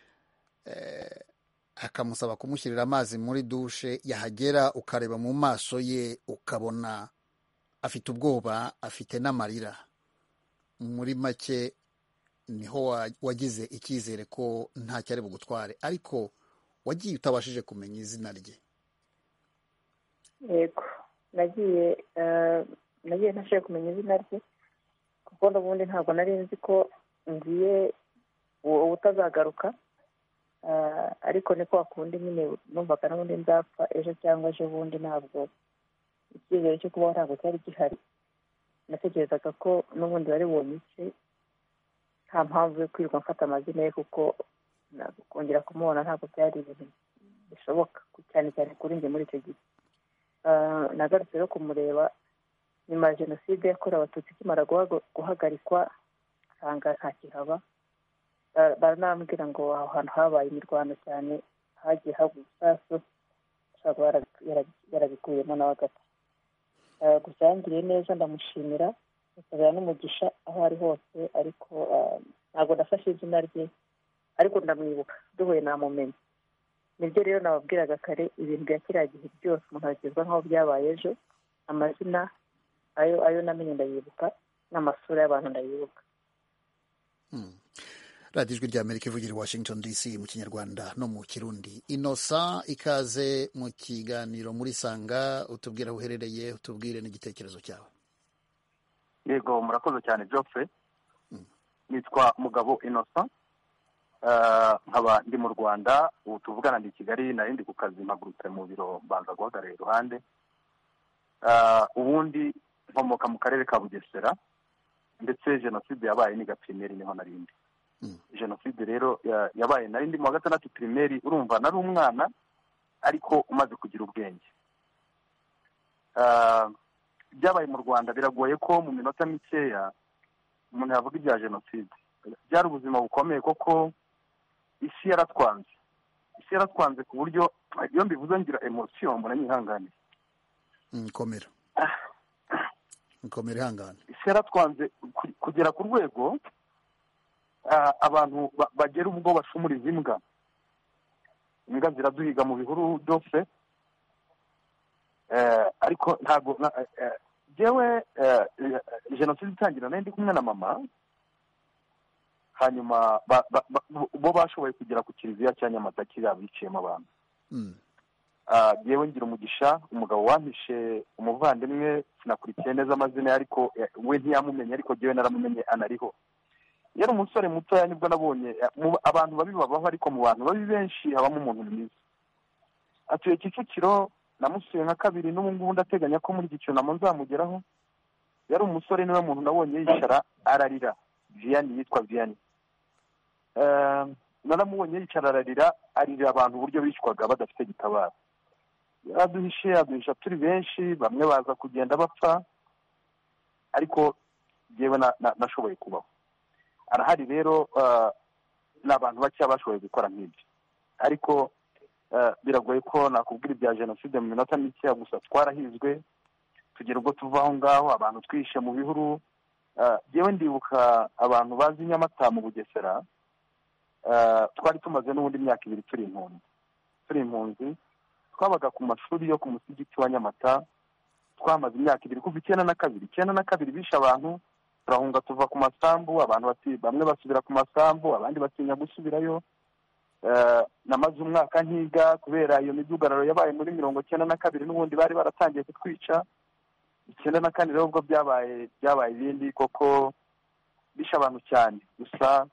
akamusaba kumushyirira amazi muri dushe, yahagera ukareba mu maso ye ukabona afite ubwoba, afite n'amarira. Muri make niho wagize icyizere ko ntacyo ari bugutware, ariko wagiye utabashije kumenya izina rye. Yego, nagiye nagiye ntashoboye kumenya izina rye kuko n'ubundi ntabwo nari nzi ko ngiye ubutazagaruka, ariko ni kwa kundi nyine numvaga n'ubundi nzapfa ejo cyangwa ejo bundi, ntabwo icyizere cyo kubaho ntabwo cyari gihari. natekerezaga ko n'ubundi bari bunyice, nta mpamvu yo kwirirwa mfata amazina ye kuko kongera kumubona ntabwo byari ibintu bishoboka cyane cyane kuri njye muri icyo gihe. nagarutse rero kumureba nyuma ya jenoside yakorewe abatutsi ikimara guhagarikwa, nsanga ntakihaba. baranambwira ngo aho hantu habaye imirwano cyane, hagiye hagwa ibisasu, ashobora kuba yarabikuyemo nawe agapfa. gusa yangiriye neza, ndamushimira, musabira n'umugisha aho ari hose, ariko ntabwo nafashe izina rye, ariko ndamwibuka, duhuye namumenye. nibyo rero nababwiraga kare, ibintu bya kiriya gihe byose umuntu agezwa nk'aho byabaye ejo. amazina ayo ayo namenye ndayibuka, n'amasura y'abantu ndayibuka. radiyo ijwi ry'Amerika ivugira i Washington D C mu kinyarwanda no mu kirundi. Innocent, ikaze mu kiganiro muri Sanga, utubwire aho uherereye, utubwire n'igitekerezo cyawe. Yego, murakoze cyane Geoffrey. nitwa Mugabo Innocent, nkaba ndi mu Rwanda, ubu tuvugana ndi i Kigali, nari ndi ku kazi mpagurutse mu biro mbanza guhagarara iruhande. ubundi nkomoka mu karere ka Bugesera, ndetse jenoside yabaye niga primaire niho narindi. jenoside rero yabaye nari ndi mu wa gatandatu primaire, urumva nari umwana ariko umaze kugira ubwenge. byabaye mu Rwanda, biragoye ko mu minota mikeya umuntu yavuga ibya jenoside. byari ubuzima bukomeye koko, isi yaratwanze isi yaratwanze ku buryo iyo mbivuze ngira emotion mbona nyihanganiye. komera komera ihangane. isi yaratwanze kugera ku rwego abantu bagera ubwo bashumuriza imbwa. imbwa ziraduhiga mu bihuru byose, ariko ntabwo jewe jenoside itangira nari ndi kumwe na mama, hanyuma bo bashoboye kugera ku kiliziya cya Nyamata kiriya biciyemo abantu. jewe ngira umugisha, umugabo wampishe umuvandimwe, sinakurikiye neza amazina ye, ariko we ntiyamumenye, ariko jewe naramumenye, anariho. yari umusore mutoya, nibwo nabonye abantu babi babaho, ariko mu bantu babi benshi habamo umuntu mwiza. atuye Kicukiro, namusuye nka kabiri, n'ubu ngubu ndateganya ko muri Kicukiro namo nzamugeraho. yari umusore, niwe muntu nabonye yicara ararira, Vianney, yitwa Vianney. naramubonye yicara ararira, arira abantu uburyo bicwaga badafite gitabara. yaraduhishe aduhisha turi benshi, bamwe baza kugenda bapfa, ariko jewe nashoboye kubaho. arahari rero, ni abantu bake bashoboye gukora nk'ibyo, ariko biragoye ko nakubwira ibya jenoside mu minota mikeya. gusa twarahizwe tugera ubwo tuva aho ngaho, abantu twishe mu bihuru. jewe ndibuka abantu bazi Nyamata mu Bugesera, twari tumaze n'ubundi imyaka ibiri turi impunzi turi impunzi twabaga ku mashuri yo ku musigiti wa Nyamata. twamaze imyaka ibiri kuva icyenda na kabiri icyenda na kabiri bishe abantu, turahunga tuva ku masambu, abantu bati bamwe basubira ku masambu, abandi batinya gusubirayo. namaze umwaka nkiga kubera iyo midugararo yabaye muri mirongo cyenda na kabiri, n'ubundi bari baratangiye kutwica. icyenda na kane rero ubwo byabaye byabaye ibindi, koko bishe abantu cyane. gusa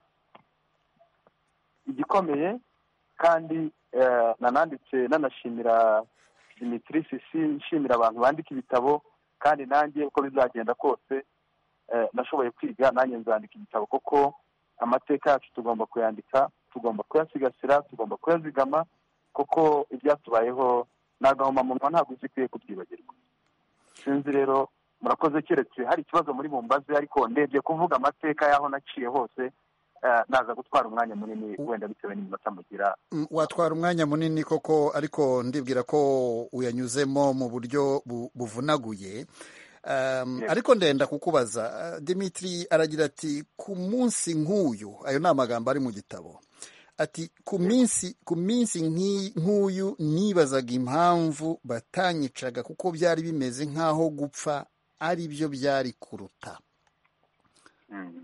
igikomeye kandi nananditse nanashimira Dimitri Sisi, nshimira abantu bandika ibitabo, kandi nanjye uko bizagenda kose nashoboye kwiga, nanjye nzandika ibitabo, koko amateka yacu tugomba kuyandika, tugomba kuyasigasira, tugomba kuyazigama, kuko ibyatubayeho n'agahomamunwa ntabwo zikwiye kubyibagirwa. sinzi rero murakoze keretse hari ikibazo muri bumbaze ariko ndebye kuvuga amateka y'aho naciye hose naza gutwara umwanya munini wenda bitewe n'iminota mugira. Watwara umwanya munini koko ariko ndibwira ko uyanyuzemo mu buryo buvunaguye. Um, yes. Ariko ndenda kukubaza Dimitri aragira ati ku munsi nk'uyu, ayo ni amagambo ari mu gitabo, ati ku minsi ku minsi nk'uyu nibazaga impamvu batanyicaga kuko byari bimeze nk'aho gupfa ari byo byari kuruta. mm.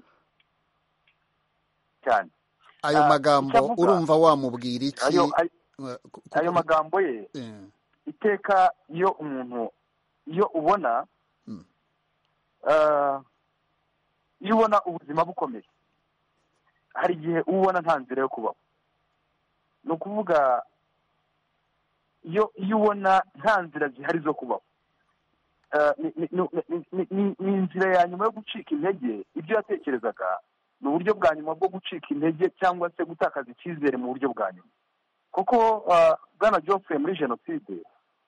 cyane ayo uh, magambo urumva wamubwira iki? ayo, ayo, ayo magambo ye yeah. Iteka iyo umuntu iyo ubona iyo ubona ubuzima bukomeye hari igihe ubona nta nzira yo kubaho. ni ukuvuga iyo iyo ubona nta nzira zihari zo kubaho, ni inzira ya nyuma yo gucika intege. Ibyo yatekerezaga ni uburyo bwa nyuma bwo gucika intege cyangwa se gutakaza icyizere mu buryo bwa nyuma. kuko bwana Geoffrey muri jenoside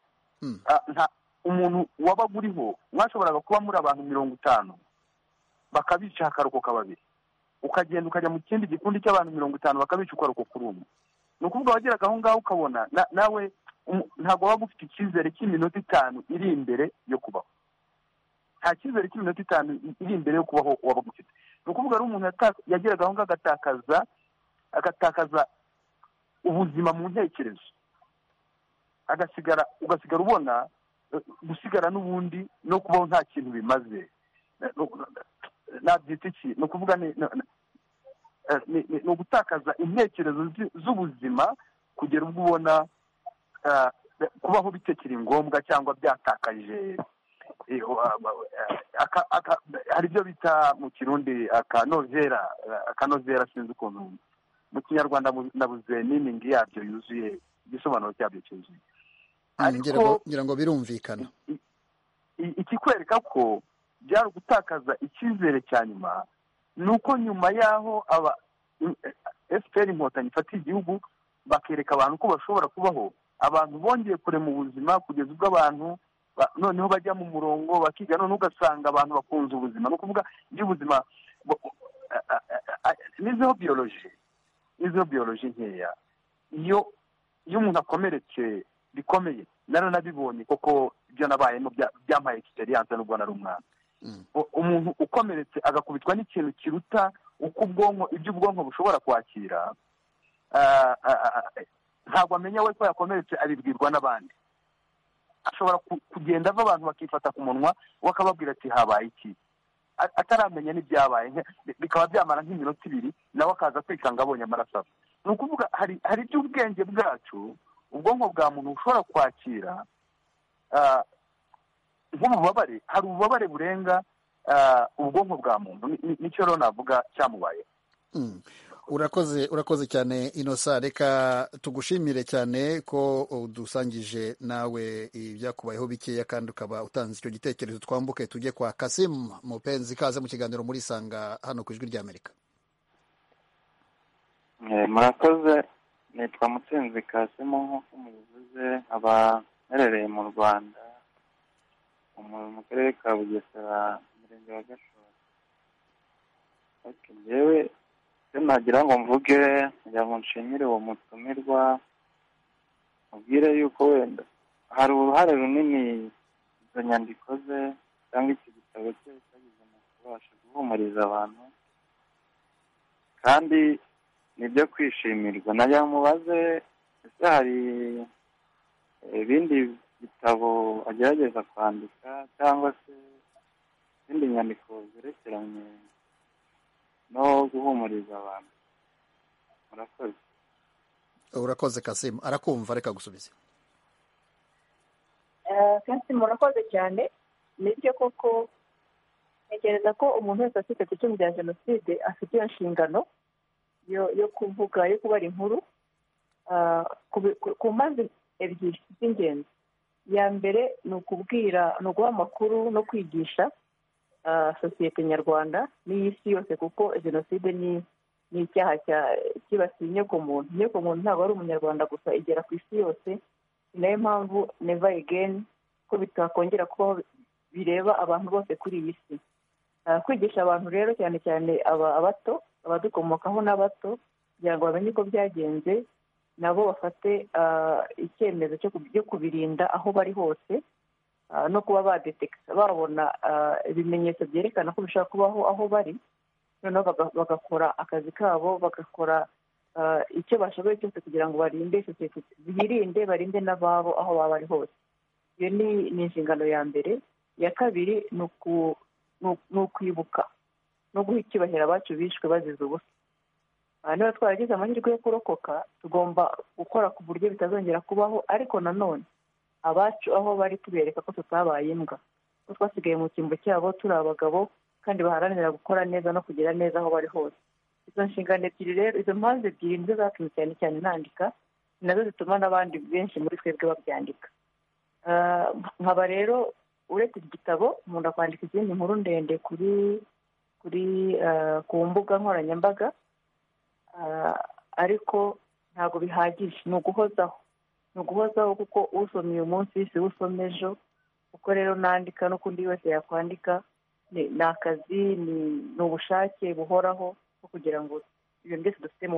umuntu wabaga uriho mwashoboraga kuba muri abantu mirongo itanu bakabica hakarokoka babiri, ukagenda ukajya mu kindi gikundi cy'abantu mirongo itanu bakabica ukarokoka kuri umwe. ni ukuvuga wageraga aho ngaho ukabona nawe ntabwo waba ufite icyizere cy'iminota itanu iri imbere yo kubaho. nta cyizere cy'iminota itanu iri imbere yo kubaho waba ufite. ni ukuvuga ari umuntu yageraga aho ngaho agatakaza agatakaza ubuzima mu ntekerezo, agasigara ugasigara ubona gusigara n'ubundi no kubaho nta kintu bimaze. nabyita iki? ni ukuvuga ni ugutakaza intekerezo z'ubuzima kugera ubwo ubona kubaho bitekera ngombwa cyangwa byatakaje. hari ibyo bita mu kirundi akanovera akanovera sinzi ukuntu mu kinyarwanda nabuze n'iningi yabyo yuzuye, igisobanuro cyabyo cyuzuye. ngira ngo birumvikana. ikikwereka ko byari ugutakaza icyizere cya nyuma ni uko nyuma y'aho aba F P R inkotanyi ifatiye igihugu bakereka abantu ko bashobora kubaho, abantu bongeye kure mu buzima kugeza ubwo abantu noneho bajya mu murongo bakiga, noneho ugasanga abantu bakunze ubuzima. ni ukuvuga iby'ubuzima nizo biyoloji nizo biyoloji nkeya. iyo iyo umuntu akomeretse bikomeye, nari nabibonye koko ibyo nabayemo byampaye experience nubwo nari umwana. umuntu ukomeretse agakubitwa n'ikintu kiruta uko ubwonko ibyo ubwonko bushobora kwakira, ntabwo amenya we ko yakomeretse, abibwirwa n'abandi. ashobora kugenda ava abantu bakifata ku munwa we akababwira ati habaye iki, ataramenya n'ibyabaye, bikaba byamara nk'iminota ibiri nawe akaza kwikanga abonye amaraso ava. ni ukuvuga hari hari iby'ubwenge bwacu ubwonko bwa muntu bushobora kwakira nk'ububabare. hari ububabare burenga ubwonko bwa muntu. nicyo rero navuga cyamubaye. urakoze urakoze cyane Innocent, reka tugushimire cyane ko udusangije nawe ibyakubayeho bikeya kandi ukaba utanze icyo gitekerezo. twambuke tujye kwa Kasim Mupenzi, kaze mu kiganiro muri Sanga hano ku Ijwi ry'Amerika. murakoze. nitwa Mutsinzi Kasim nk'uko mubivuze, aba herereye mu Rwanda mu karere ka Bugesera, umurenge wa Gashora. njyewe icyo nagira ngo mvuge kugira ngo nshimire uwo mutumirwa, mubwire yuko wenda hari uruhare runini izo nyandiko ze cyangwa iki gitabo cye cyagize mu kubasha guhumuriza abantu, kandi nibyo kwishimirwa. najya mubaze ese hari ibindi bitabo agerageza kwandika cyangwa se izindi nyandiko zerekeranye no guhumuriza abantu? murakoze. urakoze Kasim. arakumva, reka gusubiza. Kasim murakoze cyane. nibyo koko ntekereza ko umuntu wese afite ku cyuma bya jenoside afite iyo nshingano yo kuvuga, yo kubara inkuru ku mpamvu ebyiri z'ingenzi. iya mbere ni ukubwira, ni uguha amakuru no kwigisha sosiyete nyarwanda n'iy'isi yose, kuko jenoside ni ni icyaha cyibasiye inyokomuntu. inyokomuntu ntabwo ari umunyarwanda gusa, igera ku isi yose. ni nayo mpamvu never again ko bitakongera kubaho bireba abantu bose kuri iyi si. Kwigisha abantu rero cyane cyane abato, abadukomokaho n'abato, kugira ngo bamenye uko byagenze, nabo bafate icyemezo cyo kubirinda aho bari hose, no kuba badetekita babona ibimenyetso byerekana ko bishobora kubaho aho bari, noneho bagakora akazi kabo, bagakora icyo bashoboye cyose kugira ngo barinde sosiyete, birinde barinde n'ababo aho baba bari hose. Iyo ni inshingano ya mbere. Iya kabiri ni ukwibuka no guha icyubahiro abacu bishwe bazize ubusa. Niba twaragize amahirwe yo kurokoka, tugomba gukora ku buryo bitazongera kubaho, ariko nanone abacu aho bari tubereka ko tutabaye imbwa, ko twasigaye mu cyimbo cyabo turi abagabo kandi baharanira gukora neza no kugira neza aho bari hose. Izo nshingano ebyiri rero, izo mpamvu ebyiri nizo zatumye cyane cyane nandika, nazo zituma n'abandi benshi muri twebwe babyandika. Nkaba rero uretse igitabo nkunda kwandika izindi nkuru ndende kuri kuri ku mbuga nkoranyambaga, ariko ntabwo bihagije, ni uguhozaho ni uguhozaho kuko usomye uyu munsi si usoma ejo. Kuko rero nandika n'ukundi wese yakwandika, ni akazi, ni ubushake buhoraho kugira ngo ibintu byose dufite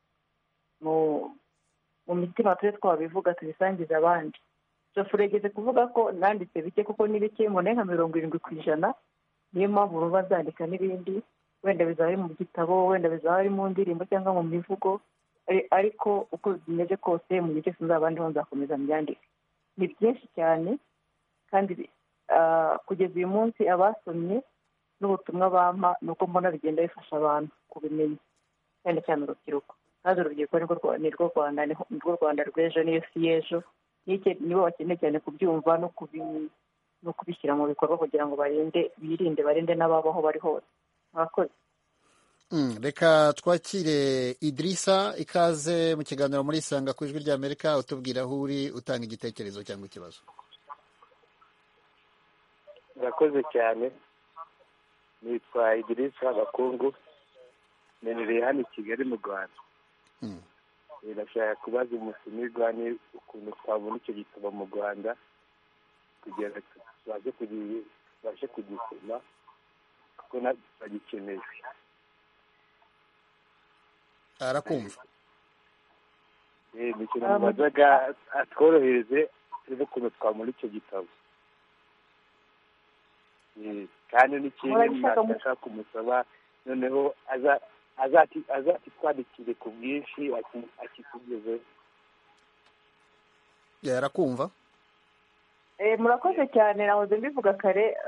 mu mitima tube twabivuga tubisangize abandi. Turegeze kuvuga ko nanditse bike kuko ni bike, mbone nka mirongo irindwi ku ijana, niyo mpamvu uruba zandika n'ibindi, wenda bizaba ari mu gitabo, wenda bizaba ari mu ndirimbo cyangwa mu mivugo, ariko uko bimeze kose mu gihe cyose nzaba ndiho nzakomeza mbyandike. Ni byinshi cyane kandi kugeza uyu munsi abasomye n'ubutumwa bampa ni uko mbona bigenda bifasha abantu kubimenya, cyane cyane urubyiruko. Kandi urubyiruko ni rwo Rwanda, ni rwo Rwanda rw'ejo, niyo si y'ejo, nibo bakeneye cyane kubyumva no kubishyira mu bikorwa kugira ngo barinde birinde barinde n'ababo aho bari hose. Murakoze. Reka twakire Idrissa, ikaze mu kiganiro muri Isanga ku Ijwi ry'Amerika, utubwira aho uri, utanga igitekerezo cyangwa ikibazo. Murakoze cyane. Nitwa Idrissa Bakungu, nerereye hano i Kigali mu Rwanda. Ndashaka kubaza umutumirwa ni ukuntu twabona icyo gitabo mu Rwanda kugira ngo tubashe kugisoma kuko bagikeneye. Arakumva. Eh, ni ikintu mubazaga atworohereze turebe ukuntu twabona icyo gitabo. Kandi n'ikindi nashaka kumusaba noneho aza azati azati twandikire ku bwinshi akitugeze. Yarakumva. Eh, murakoze cyane, nahoze mbivuga kare.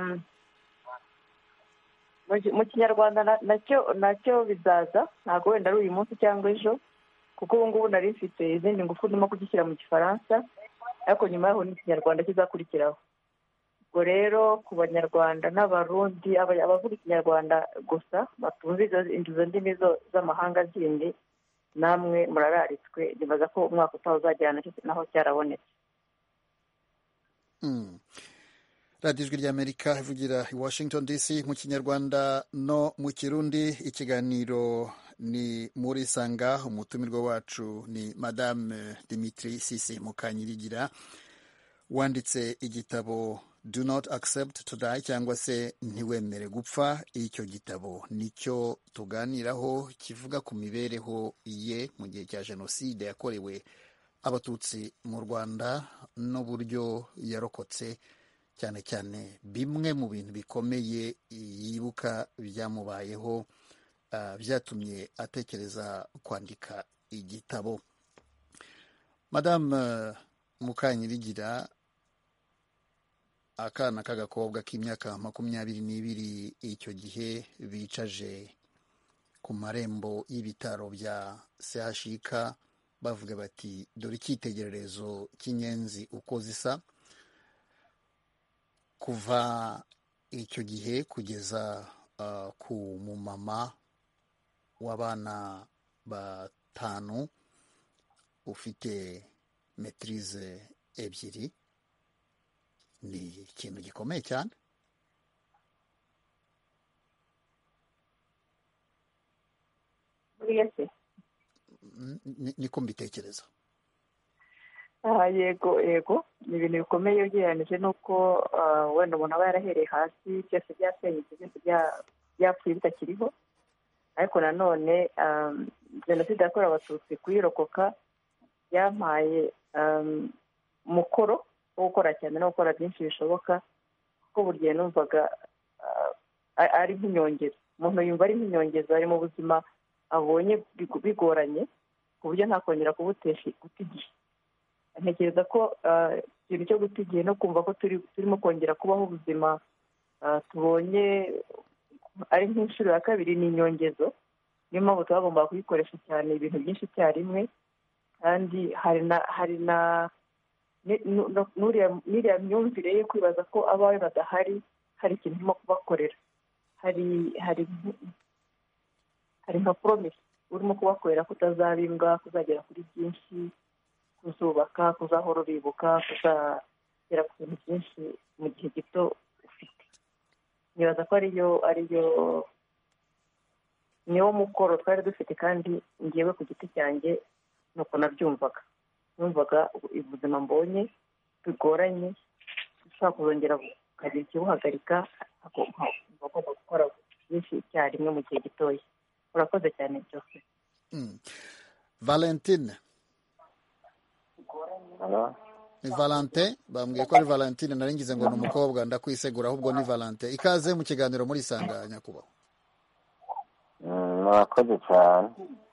Mu Kinyarwanda nacyo nacyo bizaza, ntabwo wenda ari uyu munsi cyangwa ejo, kuko ubu ngubu nari mfite izindi ngufu ndimo kugishyira mu Gifaransa, ariko nyuma yaho n'Ikinyarwanda kizakurikiraho. Ubwo rero ku Banyarwanda n'Abarundi, abavuga Ikinyarwanda gusa batumva izo ndimi z'amahanga zindi, namwe murararitswe, nibaza ko umwaka utaha uzajyana naho cyarabonetse. radiyo Ijwi ry'Amerika ivugira i Washington D C mu Kinyarwanda no mu Kirundi. Ikiganiro ni muri Isanga, umutumirwa wacu ni Madame Dimitri Sisi Mukanyirigira, wanditse igitabo Do Not Accept to Die cyangwa se Ntiwemere Gupfa. Icyo gitabo nicyo tuganiraho, kivuga ku mibereho ye mu gihe cya Jenoside yakorewe Abatutsi mu Rwanda n'uburyo yarokotse, cyane cyane bimwe mu bintu bikomeye yibuka byamubayeho byatumye atekereza kwandika igitabo. Madame Mukanyirigira, akana k'agakobwa k'imyaka makumyabiri n'ibiri icyo gihe bicaje ku marembo y'ibitaro bya C H I K bavuga bati dore icyitegererezo cy'inyenzi uko zisa. Kuva icyo gihe kugeza uh, ku mumama w'abana batanu ufite maîtrise ebyiri, ni ikintu gikomeye cyane. Buriya se niko mbitekereza. aha yego yego ni ibintu bikomeye ugereranije n'uko wenda umuntu aba yarahereye hasi byose byasenyutse byose byapfuye bitakiriho, ariko nanone jenoside yakorewe abatutsi kuyirokoka byampaye umukoro wo gukora cyane no gukora byinshi bishoboka, kuko buri gihe numvaga ari nk'inyongeza, umuntu yumva ari nk'inyongeza, ari mu buzima abonye bigoranye ku buryo ntakongera kubutesha guta igihe. Ntekereza ko ikintu cyo guta igihe no kumva ko turimo kongera kubaho ubuzima tubonye ari nk'inshuro ya kabiri ni inyongezo, niyo mpamvu tuba bagomba kuyikoresha cyane ibintu byinshi icyarimwe, kandi hari na hari na n'iriya myumvire yo kwibaza ko abawe badahari hari ikintu urimo kubakorera, hari hari hari nka poromisi urimo kubakorera ko utazaba imbwa, kuzagera kuri byinshi, kuzubaka, kuzahora uribuka, kuzagera ku bintu byinshi mu gihe gito ufite. Nibaza ko ariyo ariyo niwo mukoro twari dufite, kandi ngewe ku giti cyanjye nuko nabyumvaga numvaga ubuzima mbonye bigoranye, ushobora kuzongera ukagira ikibuhagarika, agomba gukora byinshi icyarimwe mu gihe gitoya. Urakoze cyane byose. Valentine ni Valente, bambwiye ko ari Valentine, nari ngize ngo ni umukobwa, ndakwisegura ahubwo ni Valente. Ikaze mu kiganiro muri Isanga nyakubahwa. Murakoze cyane.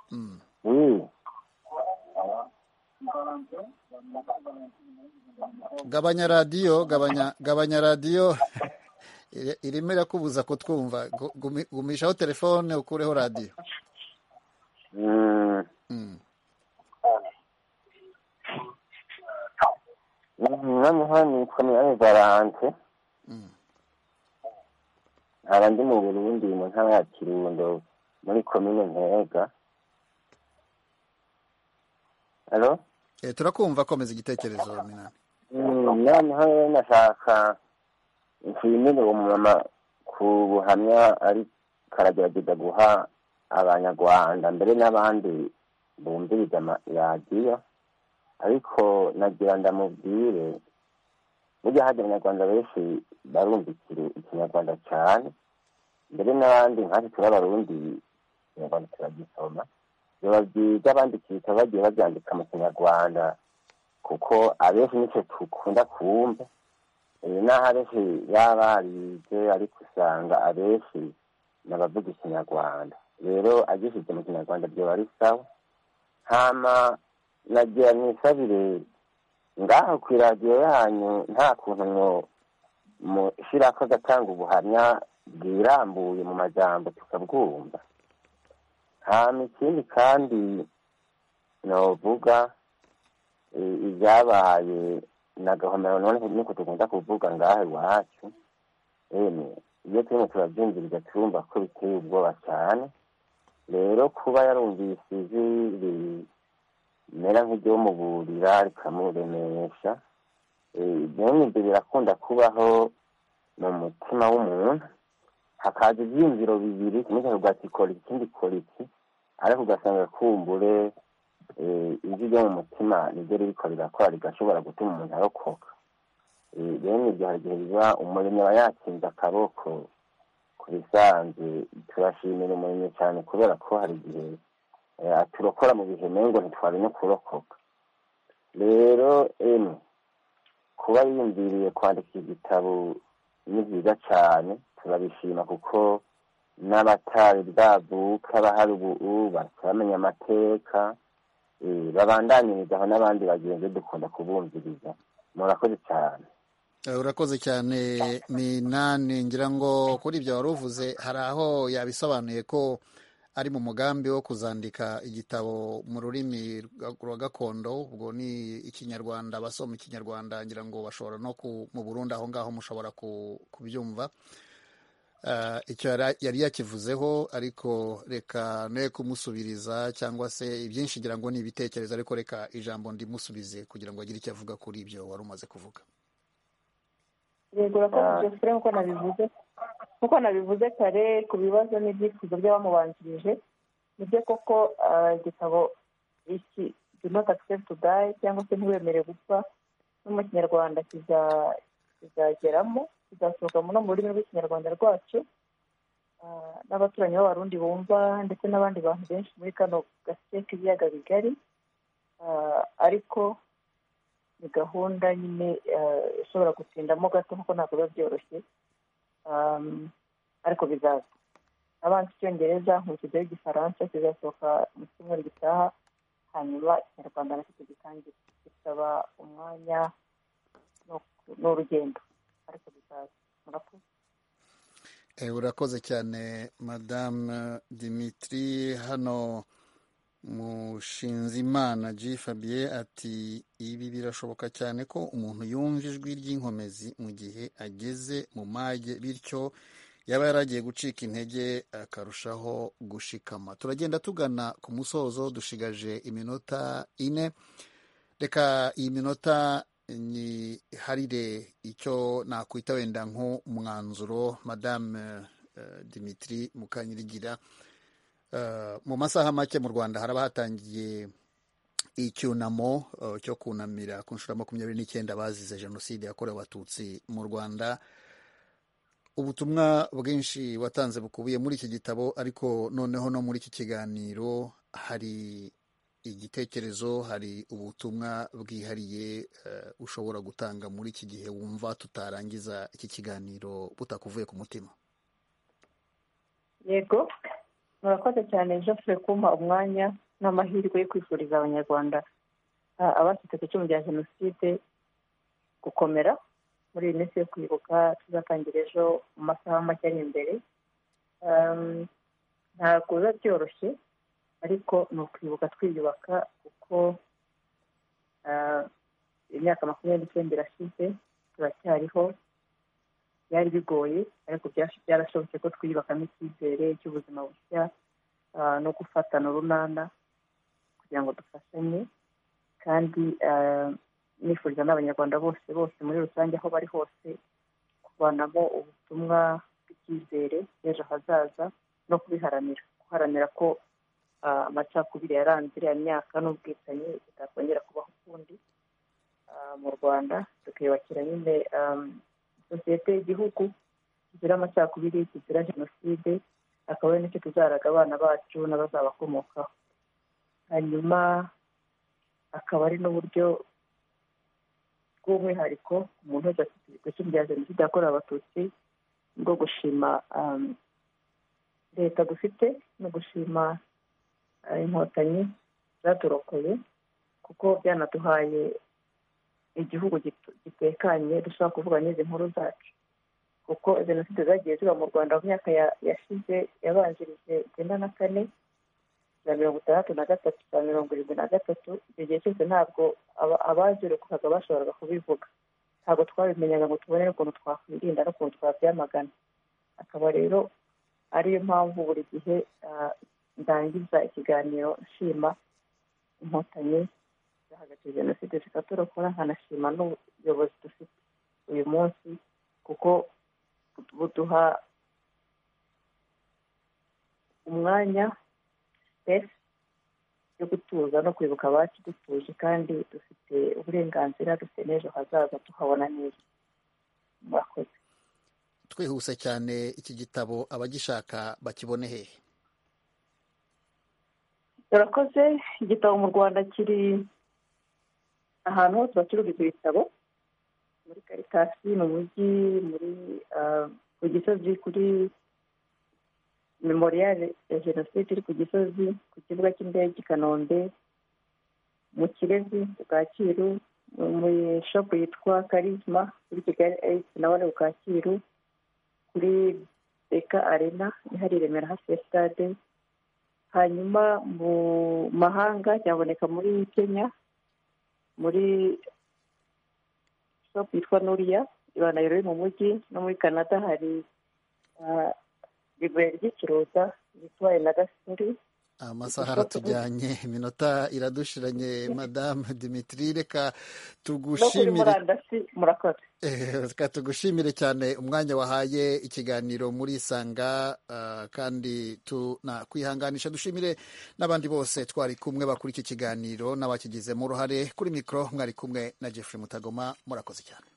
Gabanya radiyo, gabanya gabanya radiyo irimo irakubuza kutwumva. Gumishaho telefone ukureho radiyo. noneho nitwa Minani Valente, nkaba ndi mu Burundi mu ntara ya Kirundo muri komine Ntega. Alo? Eh, turakumva, komeza igitekerezo Minani. noneho rero nashaka nshimire uwo mumama ku buhamya ari karagerageza guha abanyarwanda mbere n'abandi bumviriza radiyo, ariko nagira ndamubwire burya hari abanyarwanda benshi barumvikira ikinyarwanda cyane, mbere n'abandi nkatwe turi abarundi ikinyarwanda turagisoma, biba byiza bandikisha bagiye babyandika mu kinyarwanda, kuko abenshi nicyo dukunda kumva, n'aho abenshi baba barize ariko usanga abenshi n'abavuga ikinyarwanda, rero agishyize mu kinyarwanda byoba ari sawa. hama nagira nisabire ngaho ku iradiyo yanyu nta kuntu ngo mushyirako agatanga ubuhamya bwirambuye mu majambo tukabwumva. hama ikindi kandi novuga ibyabaye nagahomero, none niko tugomba kuvuga ngaho iwacu, emwe iyo turimo turabyumviriza turumva ko biteye ubwoba cyane. rero kuba yarumvise ijwi rimera nk'iryomuburira rikamuremesha, bene ibyo birakunda kubaho mu mutima w'umuntu, hakaza ibyiyumviro bibiri, kimwe kikavuga ati kora iki, ikindi kora iki, ariko ugasanga kumbure ijwi ryo mu mutima niryo ririko rirakora rigashobora gutuma umuntu arokoka. bene ibyo hari igihe biba umuremyi aba yatsinze akaboko ku bisanzwe. turashimira umuremyi cyane kubera ko hari igihe aturokora mu bihe mengo ntitwari no kurokoka. rero emwe kuba yiyumviriye kwandika igitabo ni byiza cyane, turabishima, kuko n'abatari bwavuka bahari ubu bakamenya amateka, babandanyirizaho n'abandi bagenzi dukunda kubumviriza. murakoze cyane. Urakoze cyane Minani, ngira ngo kuri ibyo wari uvuze hari aho yabisobanuye ko ari mu mugambi wo kuzandika igitabo mu rurimi rwa gakondo, ubwo ni ikinyarwanda, abasoma ikinyarwanda ngira ngo bashobora no mu Burundi aho ngaho mushobora kubyumva. icyo yari yakivuzeho, ariko reka ne kumusubiriza, cyangwa se ibyinshi ngira ngo ni ibitekerezo, ariko reka ijambo ndimusubize kugira ngo agire icyo avuga kuri ibyo wari umaze kuvuga. yego urakoze Jeffrey, nk'uko nabivuze nk'uko nabivuze kare ku bibazo n'ibyifuzo by'abamubanjirije, nibyo koko igitabo iki do not accept to die cyangwa se ntiwemere gupfa no mu kinyarwanda kizageramo kizasohoka no mu rurimi rw'ikinyarwanda rwacu n'abaturanyi b'abarundi bumva ndetse n'abandi bantu benshi muri kano gace k'ibiyaga bigari, ariko ni gahunda nyine ishobora gutindamo gato kuko ntabwo biba byoroshye, ariko bizaza. Abanza icyongereza nkurikije igifaransa kizasohoka mu cyumweru gitaha, hanyuma ikinyarwanda nacyo tugitangira. Bisaba umwanya n'urugendo, ariko bizaza. Murakoze. Urakoze cyane Madame Dimitri. Hano Mushinzimana G Fabien ati ibi birashoboka cyane ko umuntu yumva ijwi ry'inkomezi mu gihe ageze mu mage, bityo yaba yaragiye gucika intege akarushaho gushikama. Turagenda tugana ku musozo, dushigaje iminota ine. Reka iyi minota ni harire icyo nakwita wenda nk'umwanzuro. Madame uh, Dimitri Mukanyirigira, uh, mu masaha make mu Rwanda haraba hatangiye icyunamo uh, cyo kunamira ku nshuro makumyabiri n'icyenda bazize jenoside yakorewe abatutsi mu Rwanda. Ubutumwa bwinshi watanze bukubiye muri iki gitabo, ariko noneho no muri iki kiganiro hari igitekerezo, hari ubutumwa bwihariye uh, ushobora gutanga muri iki gihe wumva tutarangiza iki kiganiro butakuvuye ku mutima? Yego, murakoze cyane Geoffrey kumpa umwanya n'amahirwe yo kwifuriza abanyarwanda uh, abasize ku cyuma cya jenoside gukomera muri iyi minsi yo kwibuka tuzatangira ejo mu masaha make ari imbere. Um, ntabwo biba byoroshye, ariko ni ukwibuka twiyubaka kuko imyaka makumyabiri n'icyenda irashize, turacyariho. Byari bigoye, ariko byarashobotse ko twiyubakamo icyizere cy'ubuzima bushya no gufatana urunana kugira ngo dufashanye. Kandi nifuriza n'abanyarwanda bose bose muri rusange aho bari hose kuvanamo ubutumwa bw'icyizere ejo hazaza no kubiharanira, guharanira ko amacakubiri yaranze iriya myaka n'ubwicanyi bitakongera kubaho ukundi mu Rwanda, tukiyubakira nyine sosiyete y'igihugu kizira amacakubiri, kizira jenoside, akaba ari nicyo tuzaraga abana bacu n'abazabakomokaho. Hanyuma akaba ari n'uburyo bw'umwihariko umuntu wese afite igicumbi cya jenoside yakorewe abatutsi bwo gushima leta dufite no gushima inkotanyi zaturokoye, kuko byanaduhaye igihugu gitekanye dushobora kuvuga n'izi nkuru zacu, kuko jenoside zagiye ziba mu Rwanda mu myaka yashize yabanjirije icyenda na kane, za mirongo itandatu na gatatu, za mirongo irindwi na gatatu. Icyo gihe cyose ntabwo abazirokoraga bashoboraga kubivuga, ntabwo twabimenyaga ngo tubone n'ukuntu twakwirinda n'ukuntu twabyamagana. Akaba rero ariyo mpamvu buri gihe ndangiza ikiganiro nshima inkotanyi zahagaritse jenoside zikaturokora, nkanashima n'ubuyobozi dufite uyu munsi kuko buduha umwanya space yo gutuza no kwibuka abacu dutuje, kandi dufite uburenganzira, dufite n'ejo hazaza tuhabona neza. Murakoze. Twihuse cyane, iki gitabo abagishaka bakibone hehe? Turakoze. Igitabo mu Rwanda kiri ahantu hose bacururiza ibitabo, muri Karitasi mu mujyi, muri ku Gisozi kuri memorial ya jenoside iri ku Gisozi, ku kibuga cy'indege i Kanombe, mu Kirezi ku Kacyiru, muri shop yitwa Karisma kuri Kigali eight nawe ku Kacyiru, kuri Beka Arena ihari i Remera hafi ya stade. Hanyuma mu mahanga cyaboneka muri Kenya muri shop yitwa Nuria iba Nairobi mu mujyi, no muri Canada hari library ry'ikiruza yitwa Nagasiri. Amasaha aratujyanye, iminota iradushiranye. Madame Dimitri, reka tugushimire. murakoze reka tugushimire cyane umwanya wahaye ikiganiro muri Isanga, kandi tunakwihanganisha. Dushimire n'abandi bose twari kumwe bakuri iki kiganiro n'abakigizemo uruhare. Kuri mikoro mwari kumwe na Jeffrey Mutagoma. Murakoze cyane.